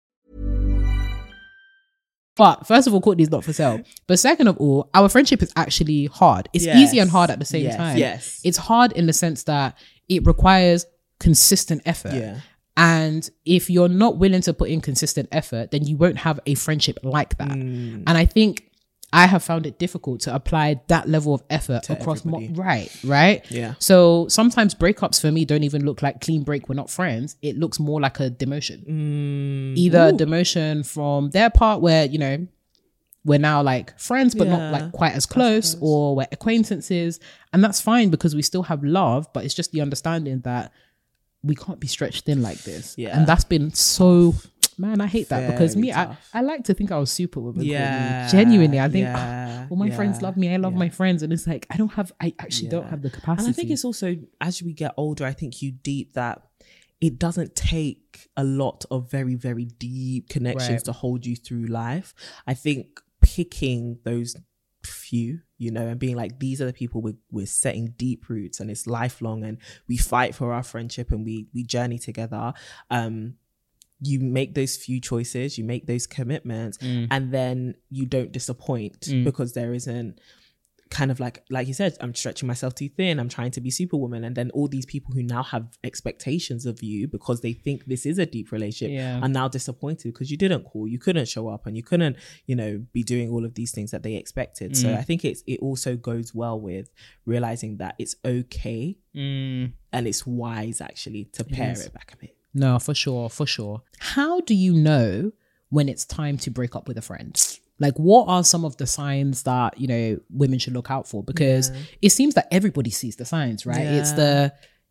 But first of all, Courtney's not for sale. But second of all, our friendship is actually hard. It's easy and hard at the same time. Yes. It's hard in the sense that it requires consistent effort. Yeah. And if you're not willing to put in consistent effort, then you won't have a friendship like that. And I think I have found it difficult to apply that level of effort to across right. Yeah. So sometimes breakups for me don't even look like clean break, we're not friends. It looks more like a demotion. Either demotion from their part where, we're now like friends, but not like quite as close, or we're acquaintances. And that's fine because we still have love, but it's just the understanding that we can't be stretched thin like this. Yeah. And that's been so... Man, I hate that because I like to think I was super with Courtney. Genuinely, I think my friends love me. I love my friends, and it's like I actually don't have the capacity. And I think it's also, as we get older, I think you deep that it doesn't take a lot of very, very deep connections to hold you through life. I think picking those few, and being like, these are the people we're setting deep roots, and it's lifelong, and we fight for our friendship, and we journey together. You make those few choices, you make those commitments, and then you don't disappoint because there isn't kind of like you said, I'm stretching myself too thin, I'm trying to be superwoman. And then all these people who now have expectations of you because they think this is a deep relationship are now disappointed because you didn't call, you couldn't show up, and you couldn't, be doing all of these things that they expected. So I think it also goes well with realizing that it's okay and it's wise actually to pare it back a bit. No, for sure. How do you know when it's time to break up with a friend? Like, what are some of the signs that, women should look out for? Because it seems that everybody sees the signs, right? It's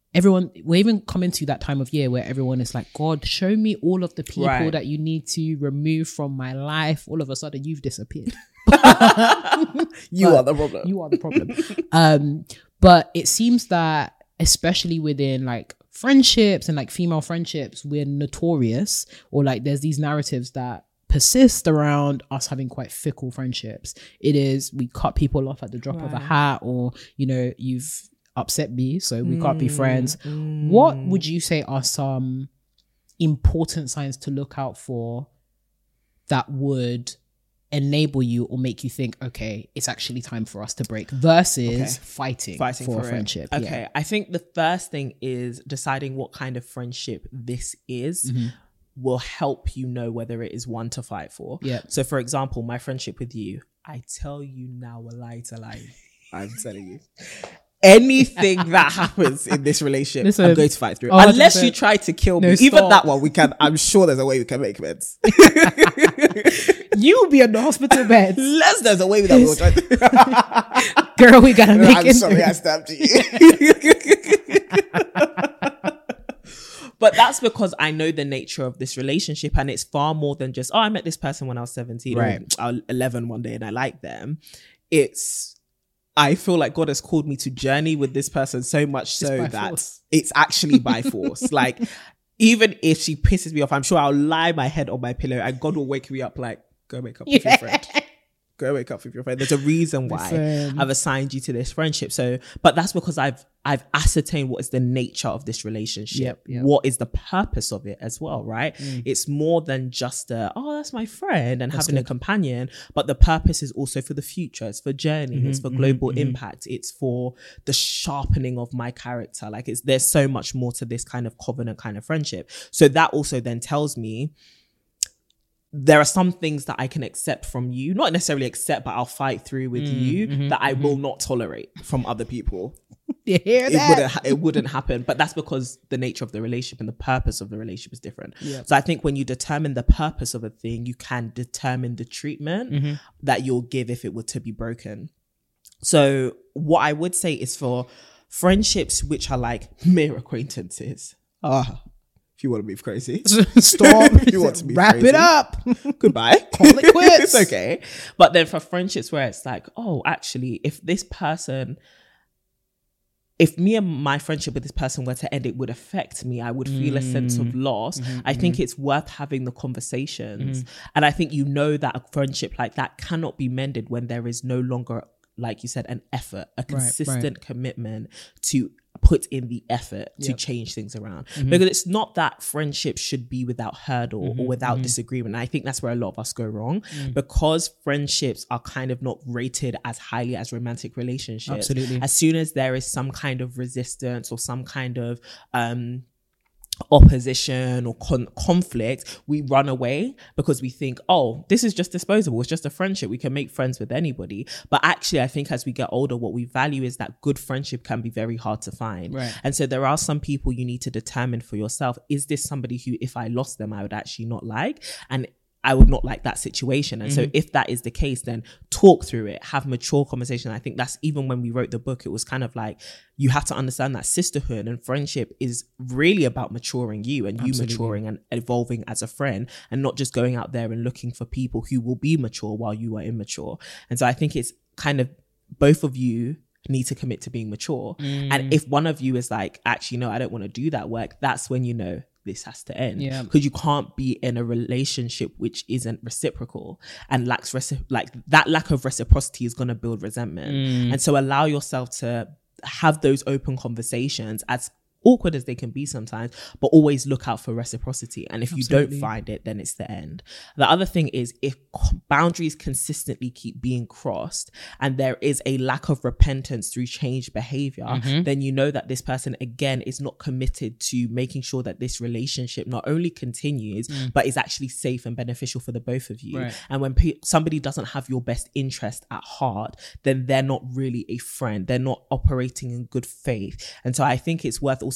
we're even coming to that time of year where everyone is like, God, show me all of the people that you need to remove from my life. All of a sudden you've disappeared. You are the problem. You are the problem. But it seems that especially within like friendships and like female friendships, we're notorious, or like there's these narratives that persist around us having quite fickle friendships. It is, we cut people off at the drop of a hat, or, you know, you've upset me, so we can't be friends. What would you say are some important signs to look out for that would enable you or make you think, okay, it's actually time for us to break, versus fighting for a friendship? Okay, I think the first thing is deciding what kind of friendship this is. Will help you know whether it is one to fight for. So for example, my friendship with you, I tell you now, a lie to lie, I'm telling you, anything that happens in this relationship, I'm going to fight through. Unless you try to kill me. Even that one, we can, I'm sure there's a way we can make amends. You will be on the hospital bed. Unless there's a way that we'll try to. Girl, we gotta make it. I'm sorry I stabbed you. But that's because I know the nature of this relationship, and it's far more than just, I met this person when I was 17 or 11 one day and I like them. I feel like God has called me to journey with this person so much so that it's actually by force. Like, even if she pisses me off, I'm sure I'll lie my head on my pillow and God will wake me up like, go wake up with your friend. Go wake up with your friend. There's a reason why I've assigned you to this friendship. So, but that's because I've ascertained what is the nature of this relationship. What is the purpose of it as well, right? It's more than just that's my friend and having a companion, but the purpose is also for the future. It's for journey. It's for global impact. It's for the sharpening of my character. Like, there's so much more to this kind of covenant kind of friendship. So that also then tells me there are some things that I can accept from you, not necessarily accept, but I'll fight through with you that I will not tolerate from other people. You hear that? It wouldn't happen. But that's because the nature of the relationship and the purpose of the relationship is different. So I think when you determine the purpose of a thing, you can determine the treatment that you'll give if it were to be broken. So what I would say is, for friendships which are like mere acquaintances, if you want to move crazy, stop. If you want to move wrap crazy, it up. Goodbye. Call it quits. It's okay. But then for friendships where it's like, actually, if me and my friendship with this person were to end, it would affect me. I would feel a sense of loss. I think it's worth having the conversations. And I think that a friendship like that cannot be mended when there is no longer, like you said, an effort, a consistent commitment to put in the effort to change things around. Because it's not that friendship should be without hurdle or without disagreement. And I think that's where a lot of us go wrong, because friendships are kind of not rated as highly as romantic relationships. Absolutely. As soon as there is some kind of resistance or some kind of opposition or conflict, we run away because we think, this is just disposable, it's just a friendship, we can make friends with anybody. But actually, I think as we get older, what we value is that good friendship can be very hard to find. And so there are some people you need to determine for yourself, is this somebody who, if I lost them, I would actually not like, and I would not like that situation. And so if that is the case, then talk through it, have mature conversation. I think that's, even when we wrote the book, it was kind of like, you have to understand that sisterhood and friendship is really about maturing you and you maturing and evolving as a friend, and not just going out there and looking for people who will be mature while you are immature. And so I think it's kind of, both of you need to commit to being mature. And if one of you is like, actually, no, I don't want to do that work, that's when this has to end. Because you can't be in a relationship which isn't reciprocal and lacks that lack of reciprocity is going to build resentment. And so allow yourself to have those open conversations, as awkward as they can be sometimes, but always look out for reciprocity. And if you don't find it, then it's the end. The other thing is, if boundaries consistently keep being crossed and there is a lack of repentance through changed behavior, then you know that this person, again, is not committed to making sure that this relationship not only continues, but is actually safe and beneficial for the both of you. And when somebody doesn't have your best interest at heart, then they're not really a friend. They're not operating in good faith. And so I think it's worth also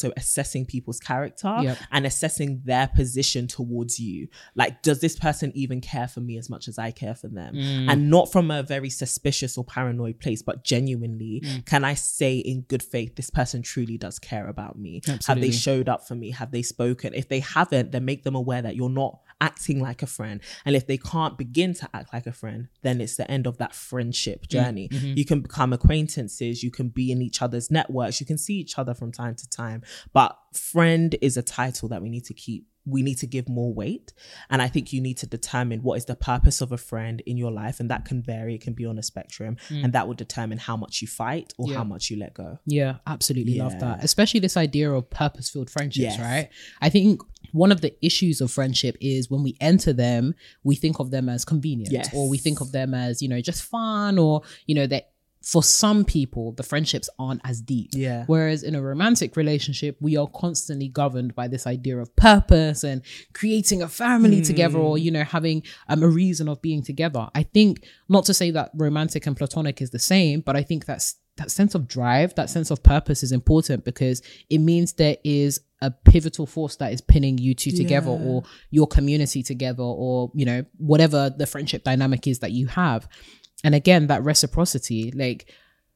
also assessing people's character and assessing their position towards you. Like, does this person even care for me as much as I care for them? And not from a very suspicious or paranoid place, but genuinely, can I say in good faith, this person truly does care about me? Absolutely. Have they showed up for me? Have they spoken? If they haven't, then make them aware that you're not acting like a friend. And if they can't begin to act like a friend, then it's the end of that friendship journey. You can become acquaintances, you can be in each other's networks, you can see each other from time to time, but friend is a title that we need to give more weight. And I think you need to determine what is the purpose of a friend in your life, and that can vary. It can be on a spectrum, and that will determine how much you fight or how much you let go. Yeah, absolutely love that. Especially this idea of purpose-filled friendships, right? I think one of the issues of friendship is when we enter them, we think of them as convenient, or we think of them as, you know, just fun, or, you know, that for some people, the friendships aren't as deep. Yeah. Whereas in a romantic relationship, we are constantly governed by this idea of purpose and creating a family together, or, you know, having a reason of being together. I think, not to say that romantic and platonic is the same, but I think that sense of drive, that sense of purpose is important, because it means there is a pivotal force that is pinning you two together, or your community together, or, you know, whatever the friendship dynamic is that you have. And again, that reciprocity, like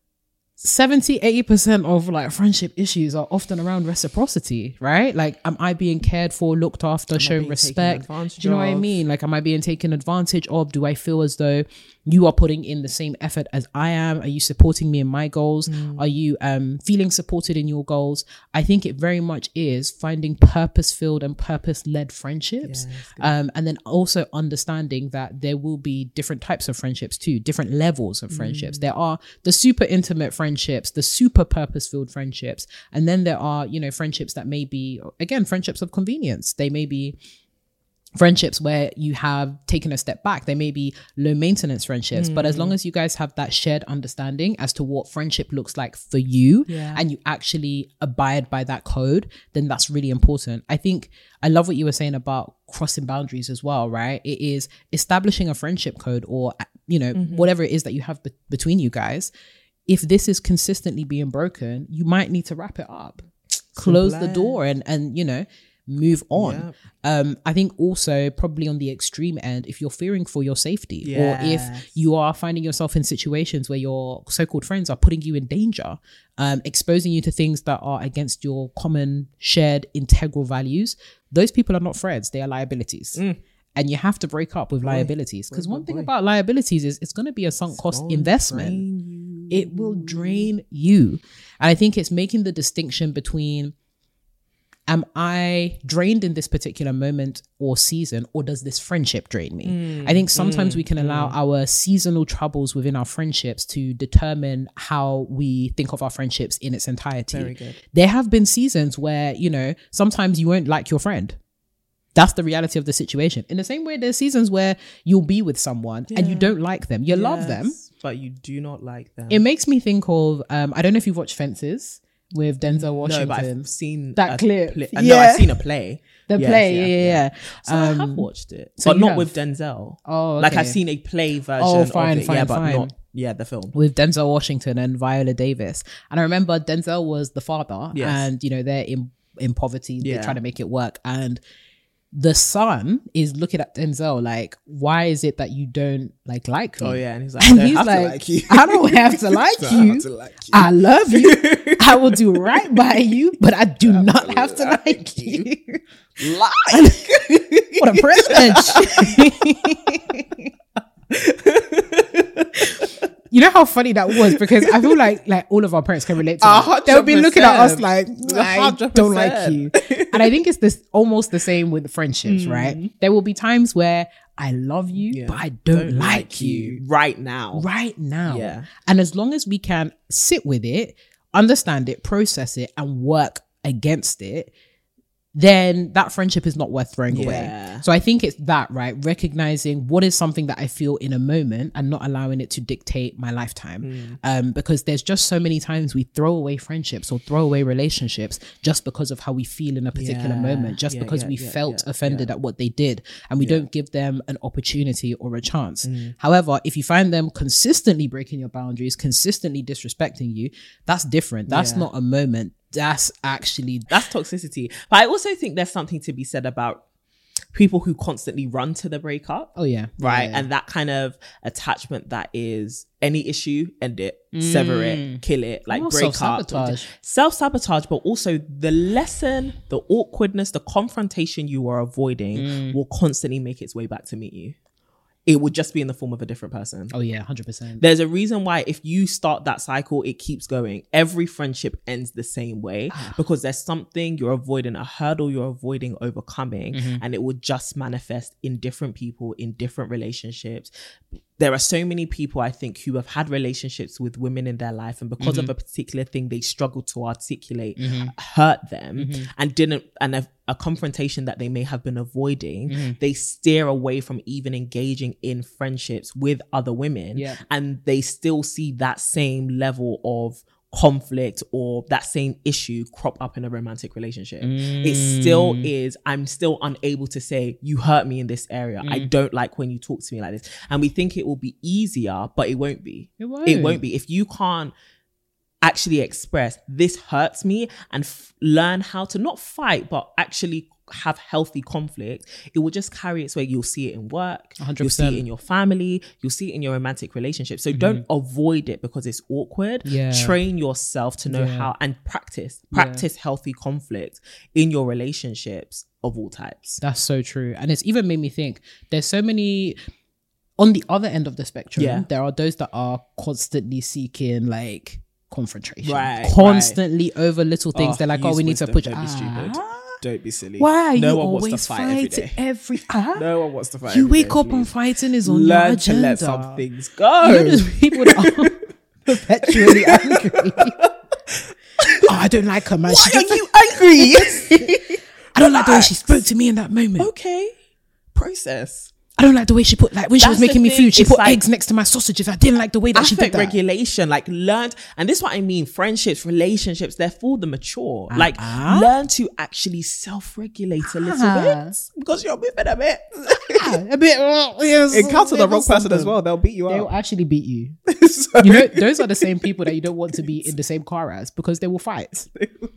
70-80% of like friendship issues are often around reciprocity, right? Like, am I being cared for, looked after, shown respect? Do you know what I mean? Like, am I being taken advantage of? Do I feel as though you are putting in the same effort as I am? Are you supporting me in my goals? Are you feeling supported in your goals? I think it very much is finding purpose-filled and purpose-led friendships. And then also understanding that there will be different types of friendships too, different levels of friendships. There are the super intimate friendships, the super purpose-filled friendships. And then there are, you know, friendships that may be, again, friendships of convenience. They may be friendships where you have taken a step back. They may be low maintenance friendships, but as long as you guys have that shared understanding as to what friendship looks like for you, and you actually abide by that code, then that's really important. I think I love what you were saying about crossing boundaries as well, right? It is establishing a friendship code, or, you know, whatever it is that you have between you guys. If this is consistently being broken, you might need to wrap it up, close the door, and you know, move on. I think also probably on the extreme end, if you're fearing for your safety, or if you are finding yourself in situations where your so-called friends are putting you in danger, exposing you to things that are against your common shared integral values, those people are not friends, they are liabilities. And you have to break up with liabilities, because one thing about liabilities is it's going to be a sunk cost investment. It will drain you. And I think it's making the distinction between, am I drained in this particular moment or season, or does this friendship drain me? I think sometimes we can allow our seasonal troubles within our friendships to determine how we think of our friendships in its entirety. Very good. There have been seasons where, you know, sometimes you won't like your friend. That's the reality of the situation. In the same way, there's seasons where you'll be with someone and you don't like them. You love them, but you do not like them. It makes me think of, I don't know if you've watched Fences with Denzel Washington. No, but I've seen that clip. No, I've seen a play. The play, yeah. So I have watched it, so but not with Denzel. Oh, okay. Like I've seen a play version of it, but not the film. With Denzel Washington and Viola Davis. And I remember Denzel was the father, and, you know, they're in poverty. They're trying to make it work. And the son is looking at Denzel like, why is it that you don't like me? Oh yeah, and he's like, I don't have to like you. I love you. I will do right by you, but I do not have to like you. What a privilege. You know how funny that was, because I feel like all of our parents can relate to that. They'll be looking at us like, I don't like you. And I think it's almost the same with friendships, right? There will be times where I love you, but I don't like you. Right now. Yeah. And as long as we can sit with it, understand it, process it, and work against it, then that friendship is not worth throwing away. So I think it's that, right? Recognizing what is something that I feel in a moment and not allowing it to dictate my lifetime. Because there's just so many times we throw away friendships or throw away relationships just because of how we feel in a particular moment, just because we felt offended at what they did, and we don't give them an opportunity or a chance. However, if you find them consistently breaking your boundaries, consistently disrespecting you, that's different. That's not a moment. That's toxicity. But I also think there's something to be said about people who constantly run to the breakup. Oh yeah. Right. Yeah. And that kind of attachment that is any issue, end it, sever it, kill it, like break up. Self-sabotage, but also the lesson, the awkwardness, the confrontation you are avoiding will constantly make its way back to meet you. It would just be in the form of a different person. Oh yeah, 100%. There's a reason why if you start that cycle, it keeps going. Every friendship ends the same way because there's something you're avoiding, a hurdle you're avoiding overcoming, and it will just manifest in different people, in different relationships. There are so many people, I think, who have had relationships with women in their life, and because of a particular thing they struggled to articulate, hurt them, and a confrontation that they may have been avoiding, they steer away from even engaging in friendships with other women, and they still see that same level of conflict or that same issue crop up in a romantic relationship. It still is, I'm still unable to say, you hurt me in this area. I don't like when you talk to me like this. And we think it will be easier, but it won't be. It won't be. If you can't actually express, this hurts me, and learn how to not fight, but actually have healthy conflict, it will just carry its way. You'll see it in work, 100%. You'll see it in your family, you'll see it in your romantic relationship. So don't avoid it because it's awkward. Train yourself to know how, and practice healthy conflict in your relationships of all types. That's so true. And it's even made me think, there's so many on the other end of the spectrum. There are those that are constantly seeking like confrontation, constantly over little things. They're like, we need to push. Don't be stupid. Don't be silly. Why are no you one always wants to fight every day? No one wants to fight. You wake up and fighting is on your agenda. Learn to let some things go. You know, there's people that are perpetually angry. I don't like her, man. Why are you angry? I don't like the way she spoke to me in that moment. Okay, process. I don't like the way she put, like when she was making me food, she put like eggs next to my sausages. I didn't like the way that she did that. Regulation, like learned, and this is what I mean, friendships, relationships, they're for the mature. Like learn to actually self-regulate a little bit because you're moving a bit. A bit. Encounter the wrong person as well, they'll beat you up. They'll actually beat you. You know, those are the same people that you don't want to be in the same car as because they will fight.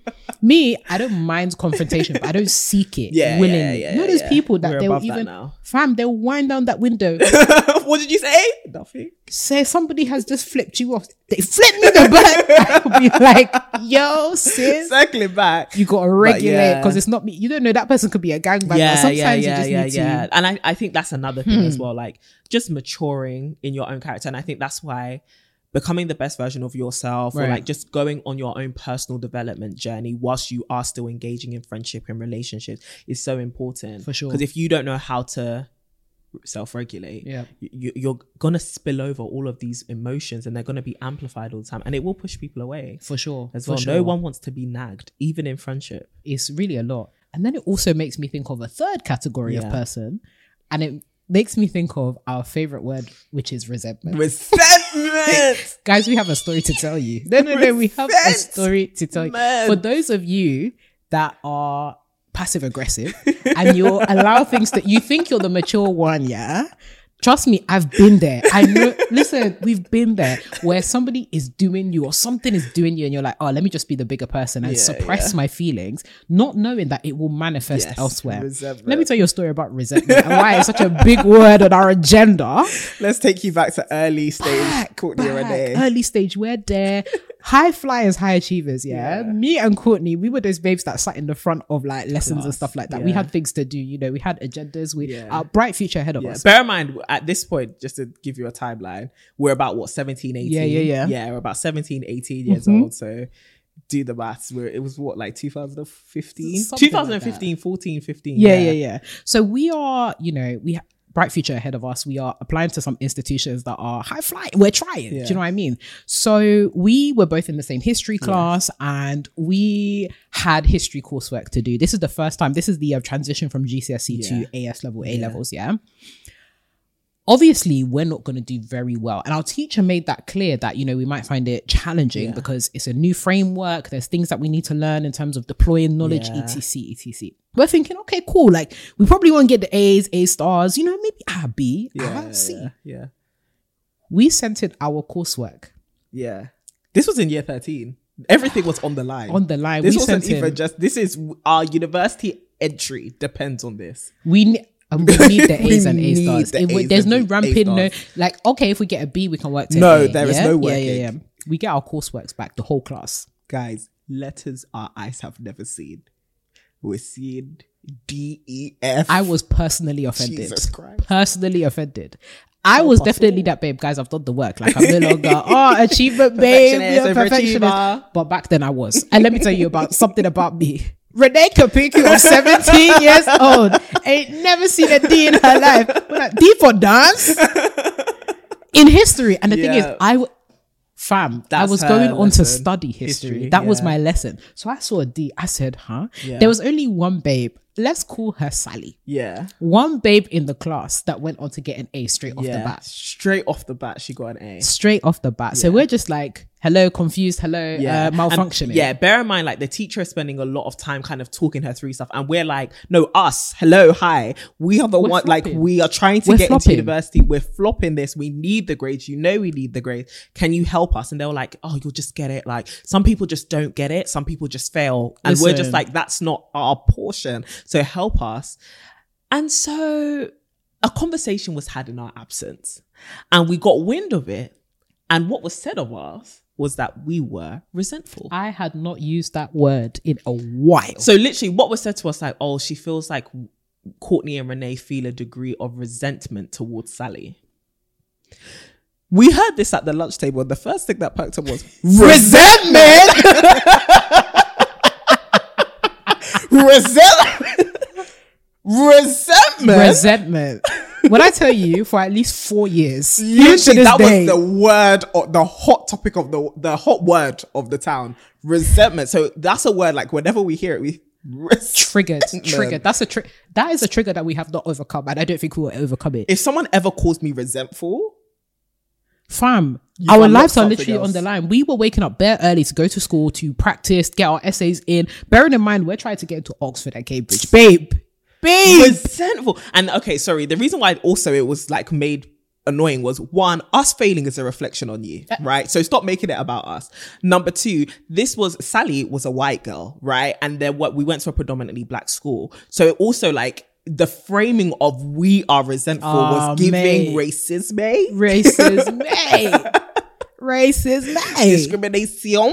Me, I don't mind confrontation, but I don't seek it willingly. You know, there's people that they will even, they'll wind down that window. What did you say? Nothing. Say somebody has just flipped you off. They flip me the back. I'll be like, yo, sis. Circling back. You got to regulate because it's not me. You don't know, that person could be a gangbanger. Sometimes you just need to. And I think that's another thing as well. Like just maturing in your own character. And I think that's why becoming the best version of yourself or like just going on your own personal development journey whilst you are still engaging in friendship and relationships is so important. For sure. Because if you don't know how to self-regulate, you're gonna spill over all of these emotions and they're gonna be amplified all the time and it will push people away. For sure. As well. No one wants to be nagged, even in friendship. It's really a lot. And then it also makes me think of a third category of person, and it makes me think of our favorite word, which is resentment. Resentment! Guys, we have a story to tell you. No, we have a story to tell you. For those of you that are passive aggressive and you allow things that you think you're the mature one, trust me, I've been there. I know. Listen, we've been there where somebody is doing you or something is doing you and you're like, oh, let me just be the bigger person and suppress my feelings, not knowing that it will manifest elsewhere. Resentment. Let me tell you a story about resentment and why it's such a big word on our agenda. Let's take you back to early stage. Courtney and Renee. Early stage, we're there. High flyers, high achievers, Me and Courtney, we were those babes that sat in the front of like lessons and stuff like that. We had things to do, you know, we had agendas, our bright future ahead of us. Bear in mind, at this point, just to give you a timeline, we're about 17, 18? Yeah, we're about 17, 18 years old. So do the maths. It was 2015? 2015, like 14, 15. Yeah. So we are, we have bright future ahead of us. We are applying to some institutions that are high flying. We're trying. Do you know what I mean? So we were both in the same history class and we had history coursework to do. This is the first time. This is the transition from GCSE to AS level, A levels. Obviously, we're not going to do very well. And our teacher made that clear that, we might find it challenging because it's a new framework. There's things that we need to learn in terms of deploying knowledge, etc. We're thinking, okay, cool. Like, we probably won't get the A's, A stars, maybe a B, a C. Yeah. We sent in our coursework. Yeah. This was in year 13. Everything was on the line. On the line. This wasn't even just, this is our university entry depends on this. We need the A's and A stars. There's no ramping, no, like, okay, if we get a B, we can work to No, A. there is no working. We get our courseworks back, the whole class. Guys, letters our eyes have never seen. We're seeing DEF. I was personally offended. Jesus Christ. Personally offended. I was definitely that babe. Guys, I've done the work. Like, I'm no longer, achievement babe, you're perfectionist. But back then I was. And let me tell you about something about me. Renee Kapiku of 17 years old ain't never seen a D in her life. We're like, D for dance? In history. And the thing is, I was going on to study history. That was my lesson. So I saw a D. I said, huh? Yeah. There was only one babe. Let's call her Sally. Yeah. One babe in the class that went on to get an A straight off the bat. Straight off the bat, she got an A. Straight off the bat. Yeah. So we're just like, hello, confused, hello, malfunctioning. And, bear in mind, like, the teacher is spending a lot of time kind of talking her through stuff. And we're like, no, us, hello, hi. We are the one, like, we are trying to get into university. We're flopping this. We need the grades. You know we need the grades. Can you help us? And they were like, oh, you'll just get it. Like, some people just don't get it. Some people just fail. And we're just like, that's not our portion. So help us. And so a conversation was had in our absence. And we got wind of it. And what was said of us was that we were resentful. I had not used that word in a while. So literally what was said to us, like, oh, she feels like Courtney and Renee feel a degree of resentment towards Sally. We heard this at the lunch table, and the first thing that perked up was resentment. Resentment. When I tell you, for at least 4 years, literally, that was the word, or the hot topic of the hot word of the town. Resentment. So that's a word, like, whenever we hear it, we triggered. That is a trigger that we have not overcome, and I don't think we will overcome it. If someone ever calls me resentful, fam, our lives are literally on the line. We were waking up bare early to go to school, to practice, get our essays in. Bearing in mind, we're trying to get into Oxford and Cambridge. Babe. Resentful. And okay, sorry, the reason why also it was like made annoying was, one, us failing is a reflection on you, right? So stop making it about us. Number two, Sally was a white girl, right? And then we went to a predominantly black school. So it also, like, the framing of we are resentful was giving racism. Discrimination.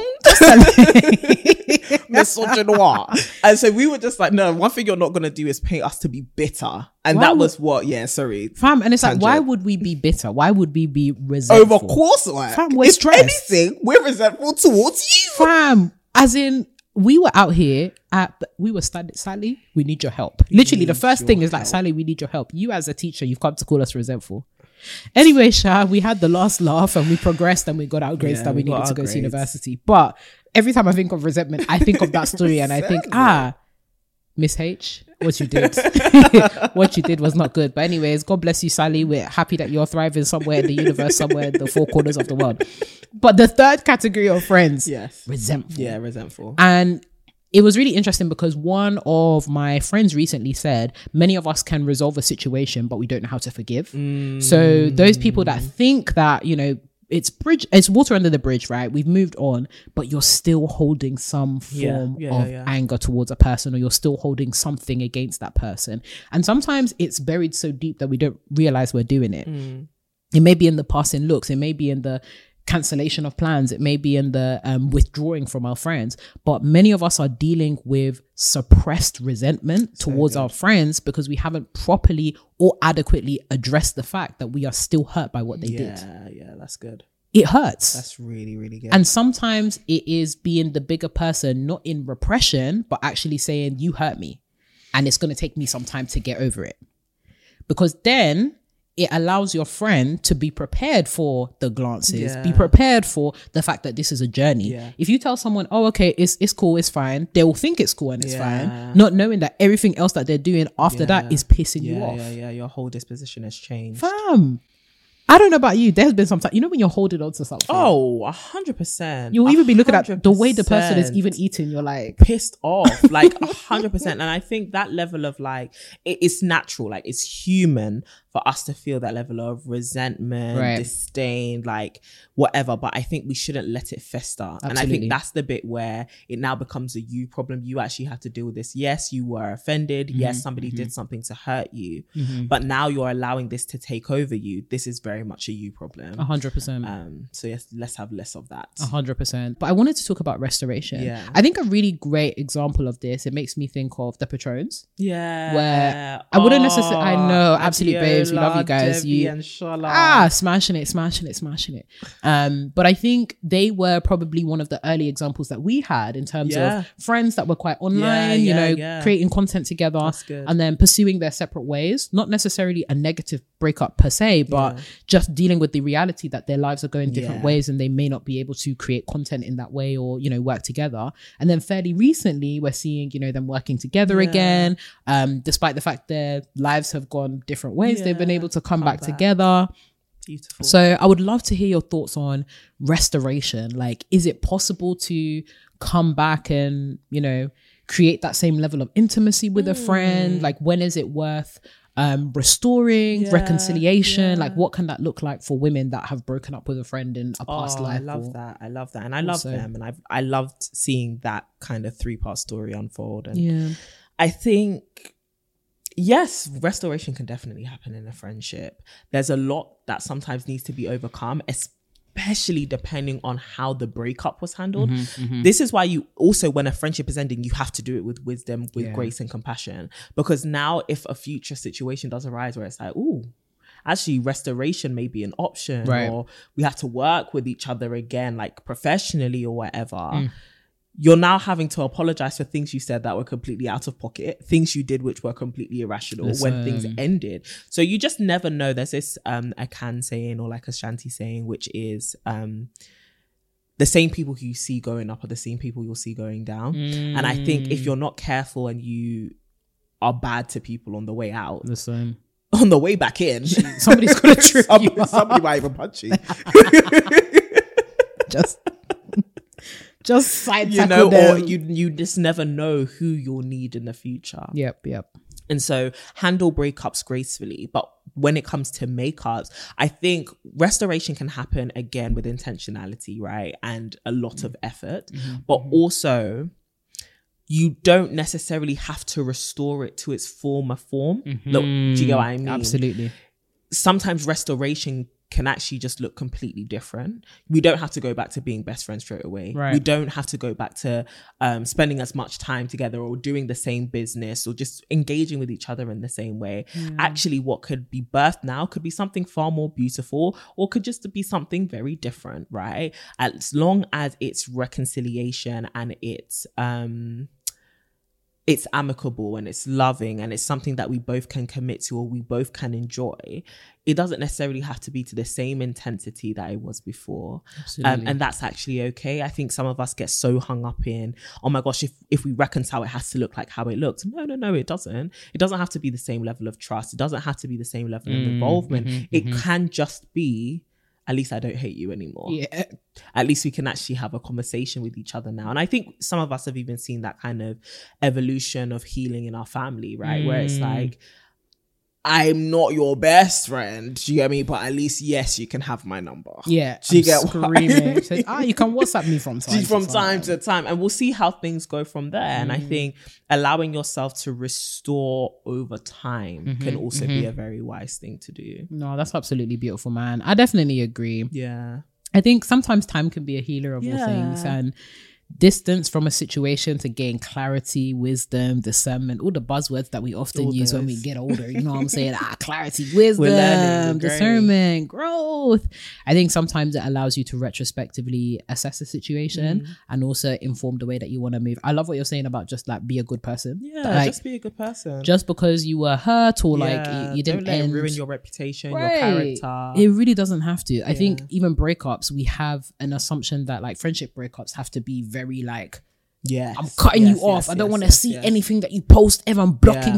Misogynoir. And so we were just like, no, one thing you're not going to do is paint us to be bitter. And that was what, fam, and it's like, why would we be bitter? Why would we be resentful? Of course, like, fam, we're stressed. Anything, we're resentful towards you. Fam, as in, we were out here we were studying, Sally, we need your help. Literally, the first thing is like, Sally, we need your help. You as a teacher, you've come to call us resentful. Anyway, we had the last laugh and we progressed and we got our grades that we needed to go to university. But every time I think of resentment, I think of that story and I think, Miss H, what you did. What you did was not good. But anyways, God bless you, Sally. We're happy that you're thriving somewhere in the universe, somewhere in the four corners of the world. But the third category of friends, resentful. Yeah, resentful. And it was really interesting because one of my friends recently said, many of us can resolve a situation, but we don't know how to forgive. So those people that think that, you know, it's water under the bridge, right? We've moved on, but you're still holding some form of anger towards a person, or you're still holding something against that person. And sometimes it's buried so deep that we don't realize we're doing it. It may be in the passing looks. It may be in the cancellation of plans. It may be in the withdrawing from our friends. But many of us are dealing with suppressed resentment towards our friends because we haven't properly or adequately addressed the fact that we are still hurt by what they did. Yeah, that's good. It hurts. That's really, really good. And sometimes it is being the bigger person, not in repression, but actually saying, you hurt me. And it's going to take me some time to get over it. Because then it allows your friend to be prepared for the glances, be prepared for the fact that this is a journey. If you tell someone, oh, okay, it's cool, it's fine, they will think it's cool and it's fine, not knowing that everything else that they're doing after that is pissing you off. Your whole disposition has changed. Fam. I don't know about you. There's been some time, when you're holding on to something. Oh, 100%. You'll even be looking at the way the person is even eating. You're like pissed off, like 100%. And I think that level of like, it's natural, like it's human for us to feel that level of resentment, disdain, like whatever. But I think we shouldn't let it fester. Absolutely. And I think that's the bit where it now becomes a you problem. You actually have to deal with this. Yes, you were offended. Yes, somebody did something to hurt you. But now you're allowing this to take over you. This is very much a you problem. 100%. So yes, let's have less of that. 100%. But I wanted to talk about restoration. Yeah. I think a really great example of this, it makes me think of the Patrons. Yeah. Where I wouldn't necessarily, I know, absolute babes, we love you guys. Debbie and Shola. Smashing it. But I think they were probably one of the early examples that we had in terms of friends that were quite online, creating content together and then pursuing their separate ways. Not necessarily a negative breakup per se, but just dealing with the reality that their lives are going different ways and they may not be able to create content in that way or, work together. And then fairly recently, we're seeing, them working together again. Despite the fact their lives have gone different ways, they've been able to come back together. Beautiful. So I would love to hear your thoughts on restoration. Like, is it possible to come back and, create that same level of intimacy with a friend? Like, when is it worth restoring, reconciliation? Like, what can that look like for women that have broken up with a friend in a past life? I love that. And I love them. And I loved seeing that kind of 3-part story unfold. And I think, yes, restoration can definitely happen in a friendship. There's a lot that sometimes needs to be overcome, especially depending on how the breakup was handled. This is why you also, when a friendship is ending, you have to do it with wisdom, with grace and compassion. Because now if a future situation does arise where it's like, ooh, actually restoration may be an option, or we have to work with each other again, like professionally or whatever. You're now having to apologize for things you said that were completely out of pocket, things you did which were completely irrational when things ended. So you just never know. There's this a Can saying or like a Shanti saying, which is the same people who you see going up are the same people you'll see going down. And I think if you're not careful and you are bad to people on the way out, on the way back in, somebody's gonna trip you up. Somebody might even punch you. Just side tackle them. Or you just never know who you'll need in the future. Yep. And so handle breakups gracefully. But when it comes to makeups, I think restoration can happen again with intentionality, right? And a lot of effort. But also, you don't necessarily have to restore it to its former form. Look, do you get what I mean? Absolutely. Sometimes restoration can actually just look completely different. We don't have to go back to being best friends straight away. We don't have to go back to spending as much time together or doing the same business or just engaging with each other in the same way. Actually, what could be birthed now could be something far more beautiful, or could just be something very different, right? As long as it's reconciliation and it's amicable and it's loving and it's something that we both can commit to or we both can enjoy, it doesn't necessarily have to be to the same intensity that it was before. And that's actually okay. I think some of us get so hung up in, oh my gosh, if we reconcile, it has to look like how it looked. No, it doesn't. It doesn't have to be the same level of trust. It doesn't have to be the same level of involvement. It can just be, at least I don't hate you anymore. At least we can actually have a conversation with each other now. And I think some of us have even seen that kind of evolution of healing in our family, right? Where it's like, I'm not your best friend, do you get me? But at least, yes, you can have my number. Yeah. Do you get screaming? Says, you can WhatsApp me from time to time. And we'll see how things go from there. And I think allowing yourself to restore over time can also be a very wise thing to do. No, that's absolutely beautiful, man. I definitely agree. Yeah. I think sometimes time can be a healer of all things, and distance from a situation to gain clarity, wisdom, discernment, all the buzzwords that we often use when we get older. You know what I'm saying? Clarity, wisdom, discernment, growth. I think sometimes it allows you to retrospectively assess the situation and also inform the way that you want to move. I love what you're saying about just like be a good person. Just be a good person. Just because you were hurt or like you didn't let it ruin your reputation, your character. It really doesn't have to. I think even breakups, we have an assumption that like friendship breakups have to be very like, I'm cutting you off. I don't want to see anything that you post ever. I'm blocking you.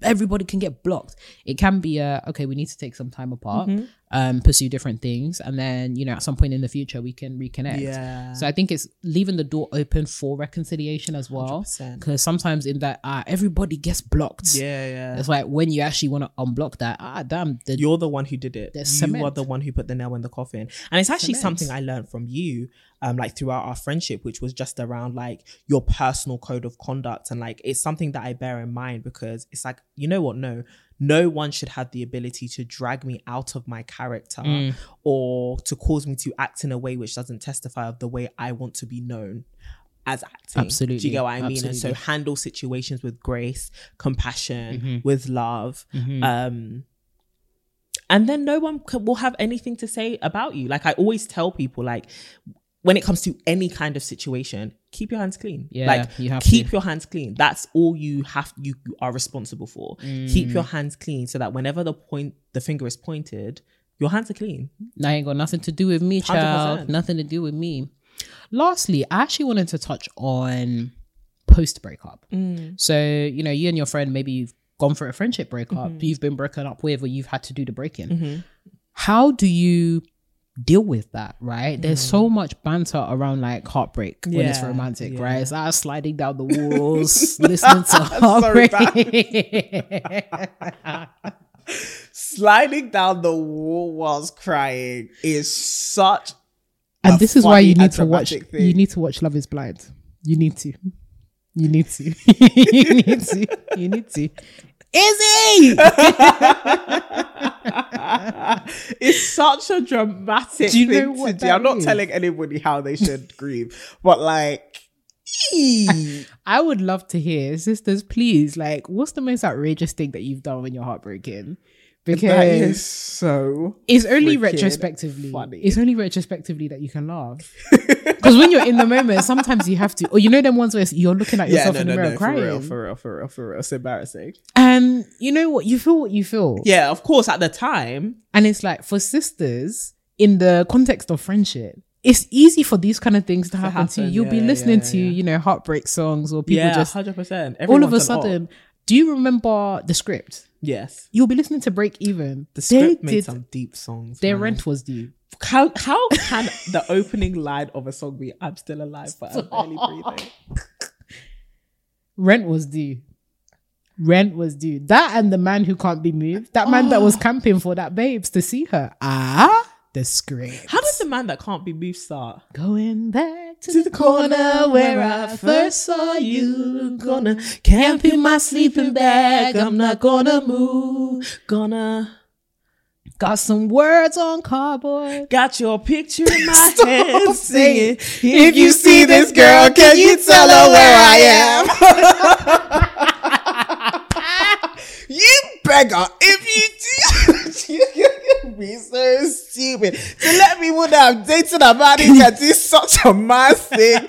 everybody can get blocked. It can be okay, we need to take some time apart, pursue different things, and then, you know, at some point in the future we can reconnect. Yeah. So I think it's leaving the door open for reconciliation as well, because sometimes in that everybody gets blocked. Yeah. It's like when you actually want to unblock that, damn, you're the one who did it. You cement. are the one who put the nail in the coffin. And it's actually something I learned from you, like throughout our friendship, which was just around like your personal code of conduct. And like, it's something that I bear in mind, because it's like, you know what? No one should have the ability to drag me out of my character or to cause me to act in a way which doesn't testify of the way I want to be known as acting. Absolutely. Do you get what I mean? Absolutely. And so handle situations with grace, compassion, with love. And then no one will have anything to say about you. Like I always tell people, like, when it comes to any kind of situation, keep your hands clean. Yeah, like you have keep to. your hands clean. That's all you are responsible for. Keep your hands clean so that whenever the finger is pointed, your hands are clean. That ain't got nothing to do with me, child. 100%. Nothing to do with me. Lastly, I actually wanted to touch on post breakup. So, you know, you and your friend, maybe you've gone for a friendship breakup, you've been broken up with, or you've had to do the break-in. How do you deal with that, right? There's so much banter around like heartbreak when it's romantic, right? It's like sliding down the walls, listening to heartbreak. Sliding down the wall whilst crying is such and this is why you need to watch thing. you need to watch Love is Blind. You need to you need to Izzy! It's such a dramatic Do you know thing what to do. that I'm not is? telling anybody how they should grieve, but like, I would love to hear, sisters, please, like, what's the most outrageous thing that you've done when you're heartbroken? that is Because so it's only freaking retrospectively. funny. It's only retrospectively that you can laugh. Because when you're in the moment, sometimes you have to. Or you know them ones where you're looking at yourself in the mirror crying. For real. It's embarrassing. And you know what? You feel what you feel. Yeah, of course, at the time. And it's like, for sisters, in the context of friendship, it's easy for these kind of things to happen to you. You'll be listening to, you know, heartbreak songs, or people just 100%. all of a sudden. Do you remember The Script? Yes. You'll be listening to Break Even. The Script made some deep songs. Their man. rent was due. How can the opening line of a song be "I'm still alive but I'm barely breathing"? Rent was due. Rent was due. That and The Man Who Can't Be Moved. That man that was camping for that babes to see her. The Script. How does The Man That Can't Be Moved start? Going back to the corner where I first saw you. Gonna camp in my sleeping bag. I'm not gonna move. Got some words on cardboard. Got your picture in my Stop head singing. singing. If you see this girl, can you tell her where I am? You beggar. If you do, you'd be so stupid. To let me know that I'm dating a man who can do such a mad thing.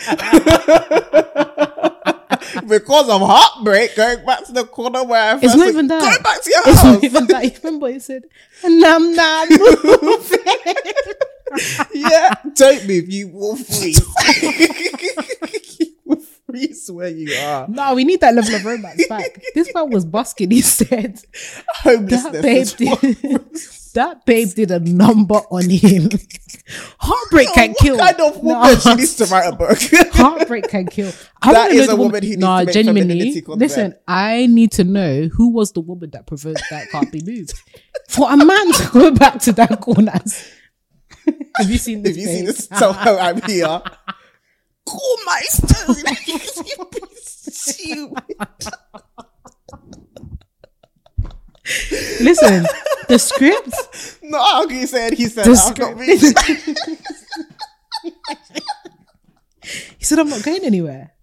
Because of heartbreak, going back to the corner where I first It's not even that. Going back to your It's house. not even that. You remember it said, and I'm not moving. Yeah, don't move. You will freeze. You will freeze where you are. No, we need that level of romance back. This man was busking. He said, Homelessness. that babe did a number on him. Heartbreak can kill. What kind of woman she needs to write a book? Heartbreak can kill. That is a woman who needs to make femininity content. Listen, I need to know who was the woman that provoked that can't be moved. For a man to go back to that corner. Have you seen this? Have you seen this? Tell her I'm here. Call my stone. You be stupid. Listen, The Script. No, how can you say it? He said, The I've got Script. me. He said, I'm not going anywhere.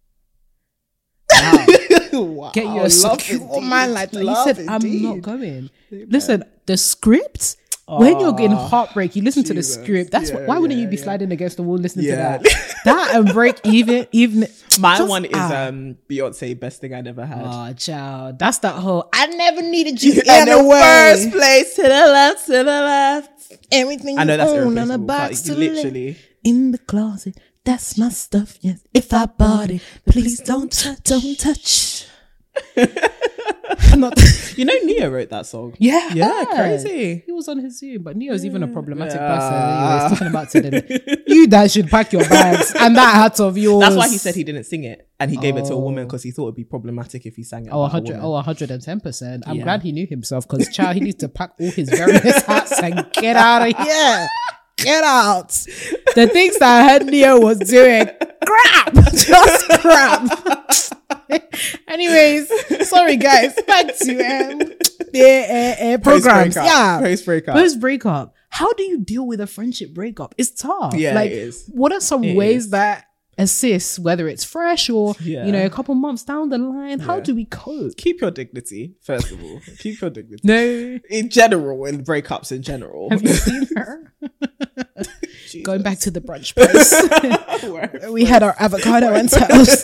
Wow. Get you a secure man like that. He said, I'm not going. Listen, The Script. When you're getting heartbreak, you listen to The Script. That's why wouldn't you be sliding against the wall listening to that? That and Break Even. My just, one is Beyonce, Best Thing I Never Had. Oh, child. That's that whole, I never needed you In the first place, to the left. Everything I know that's you own on irreplaceable, a but box you to literally. in the closet. That's my stuff, yes. If I bought it, please don't touch. You know, Neo wrote that song. Yeah, crazy. He was on his Zoom, but Neo's even a problematic person. Anyways, talking about today, you that should pack your bags and that hat of yours. That's why he said he didn't sing it, and he gave it to a woman because he thought it'd be problematic if he sang it. 110%. I'm glad he knew himself, because child, he needs to pack all his various hats and get out of here. Get out. The things that I heard Neo was doing, crap, just crap. Anyways, sorry guys, back to the programs. Post breakup. How do you deal with a friendship breakup? It's tough. Yeah, like, it is. What are some ways that assist, whether it's fresh or a couple months down the line? How do we cope? Keep your dignity, first of all. Keep your dignity. No, in general, in breakups in general. Have you seen her? Going back to the brunch place. We had our avocado and toast.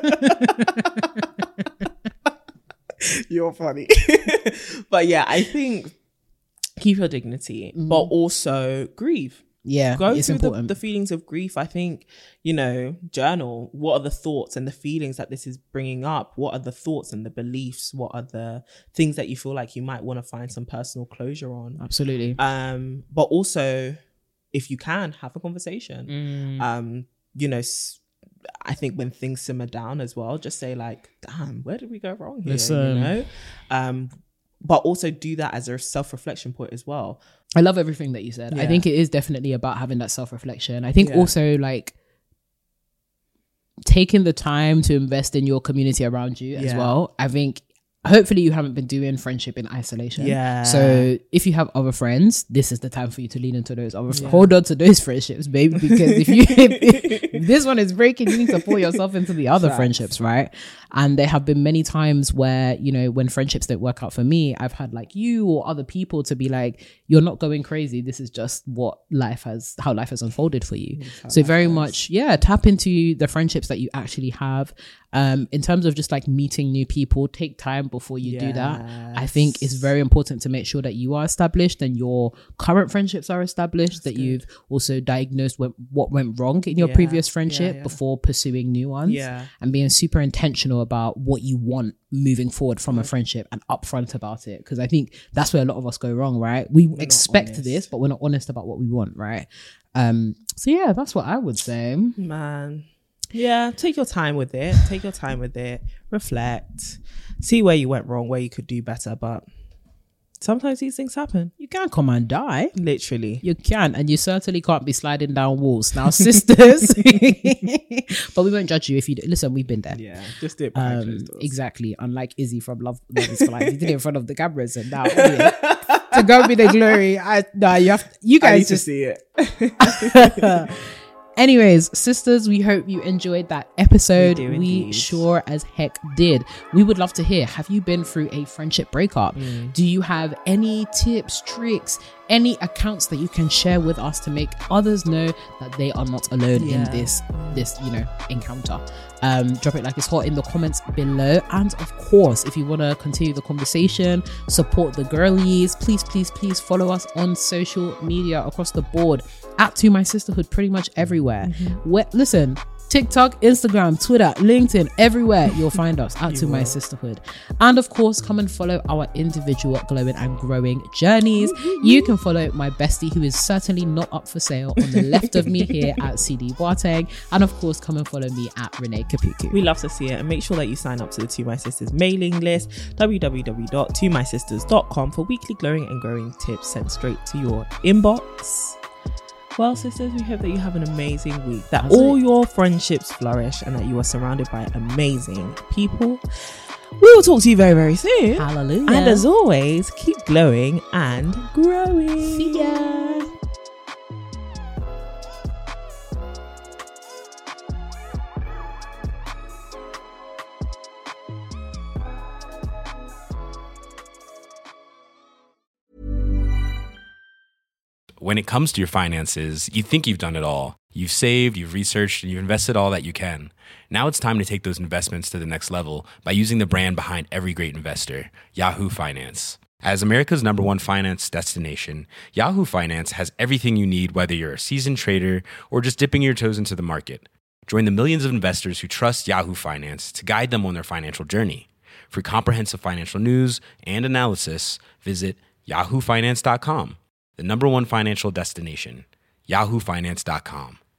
You're funny. But yeah, I think keep your dignity, but also grieve. Yeah, go it's through important. The feelings of grief. I think, journal. What are the thoughts and the feelings that this is bringing up? What are the thoughts and the beliefs? What are the things that you feel like you might want to find some personal closure on? Absolutely. But also, if you can, have a conversation. I think when things simmer down as well, just say like, damn, where did we go wrong here? But also do that as a self-reflection point as well. I love everything that you said. I think it is definitely about having that self-reflection. I think also like taking the time to invest in your community around you as well. I think hopefully you haven't been doing friendship in isolation. Yeah. So if you have other friends, this is the time for you to lean into those other hold on to those friendships, baby. Because if this one is breaking, you need to pull yourself into the other friendships, right? And there have been many times where, when friendships don't work out for me, I've had like you or other people to be like, you're not going crazy. This is just how life has unfolded for you. So very much, tap into the friendships that you actually have. In terms of just like meeting new people, take time before you do that. I think it's very important to make sure that you are established and your current friendships are established, you've also diagnosed what went wrong in your previous friendship before pursuing new ones, and being super intentional about what you want moving forward from a friendship and upfront about it. Because I think that's where a lot of us go wrong, right? We're expect this, but we're not honest about what we want, right? So yeah, that's what I would say. Man. Yeah, take your time with it. Reflect. See where you went wrong, where you could do better. But sometimes these things happen. You can't come and die. Literally. You can. And you certainly can't be sliding down walls. Now, sisters. But we won't judge you if you do. Listen, we've been there. Yeah, just do it behind closed doors. Exactly. Unlike Izzy from Love is Blind. He did it in front of the cameras. And now, to God be the glory. You guys need just to see it. Anyways, sisters, we hope you enjoyed that episode. We sure as heck did. We would love to hear, have you been through a friendship breakup? Do you have any tips, tricks, any accounts that you can share with us to make others know that they are not alone in this encounter? Drop it like it's hot in the comments below. And of course, if you want to continue the conversation, support the girlies, please follow us on social media across the board at To My Sisterhood, pretty much everywhere. Listen, TikTok, Instagram, Twitter, LinkedIn, everywhere you'll find us at To My Sisterhood. And of course, come and follow our individual glowing and growing journeys. You can follow my bestie, who is certainly not up for sale, on the left of me here at CD Boateng. And of course, come and follow me at Renee Kapuku. We love to see it, and make sure that you sign up to the To My Sisters mailing list, www.tomysisters.com, for weekly glowing and growing tips sent straight to your inbox. Well, sisters, we hope that you have an amazing week, that all your friendships flourish, and that you are surrounded by amazing people. We will talk to you very, very soon. Hallelujah. And as always, keep glowing and growing. See ya. When it comes to your finances, you think you've done it all. You've saved, you've researched, and you've invested all that you can. Now it's time to take those investments to the next level by using the brand behind every great investor, Yahoo Finance. As America's #1 finance destination, Yahoo Finance has everything you need, whether you're a seasoned trader or just dipping your toes into the market. Join the millions of investors who trust Yahoo Finance to guide them on their financial journey. For comprehensive financial news and analysis, visit yahoofinance.com, the #1 financial destination, yahoofinance.com.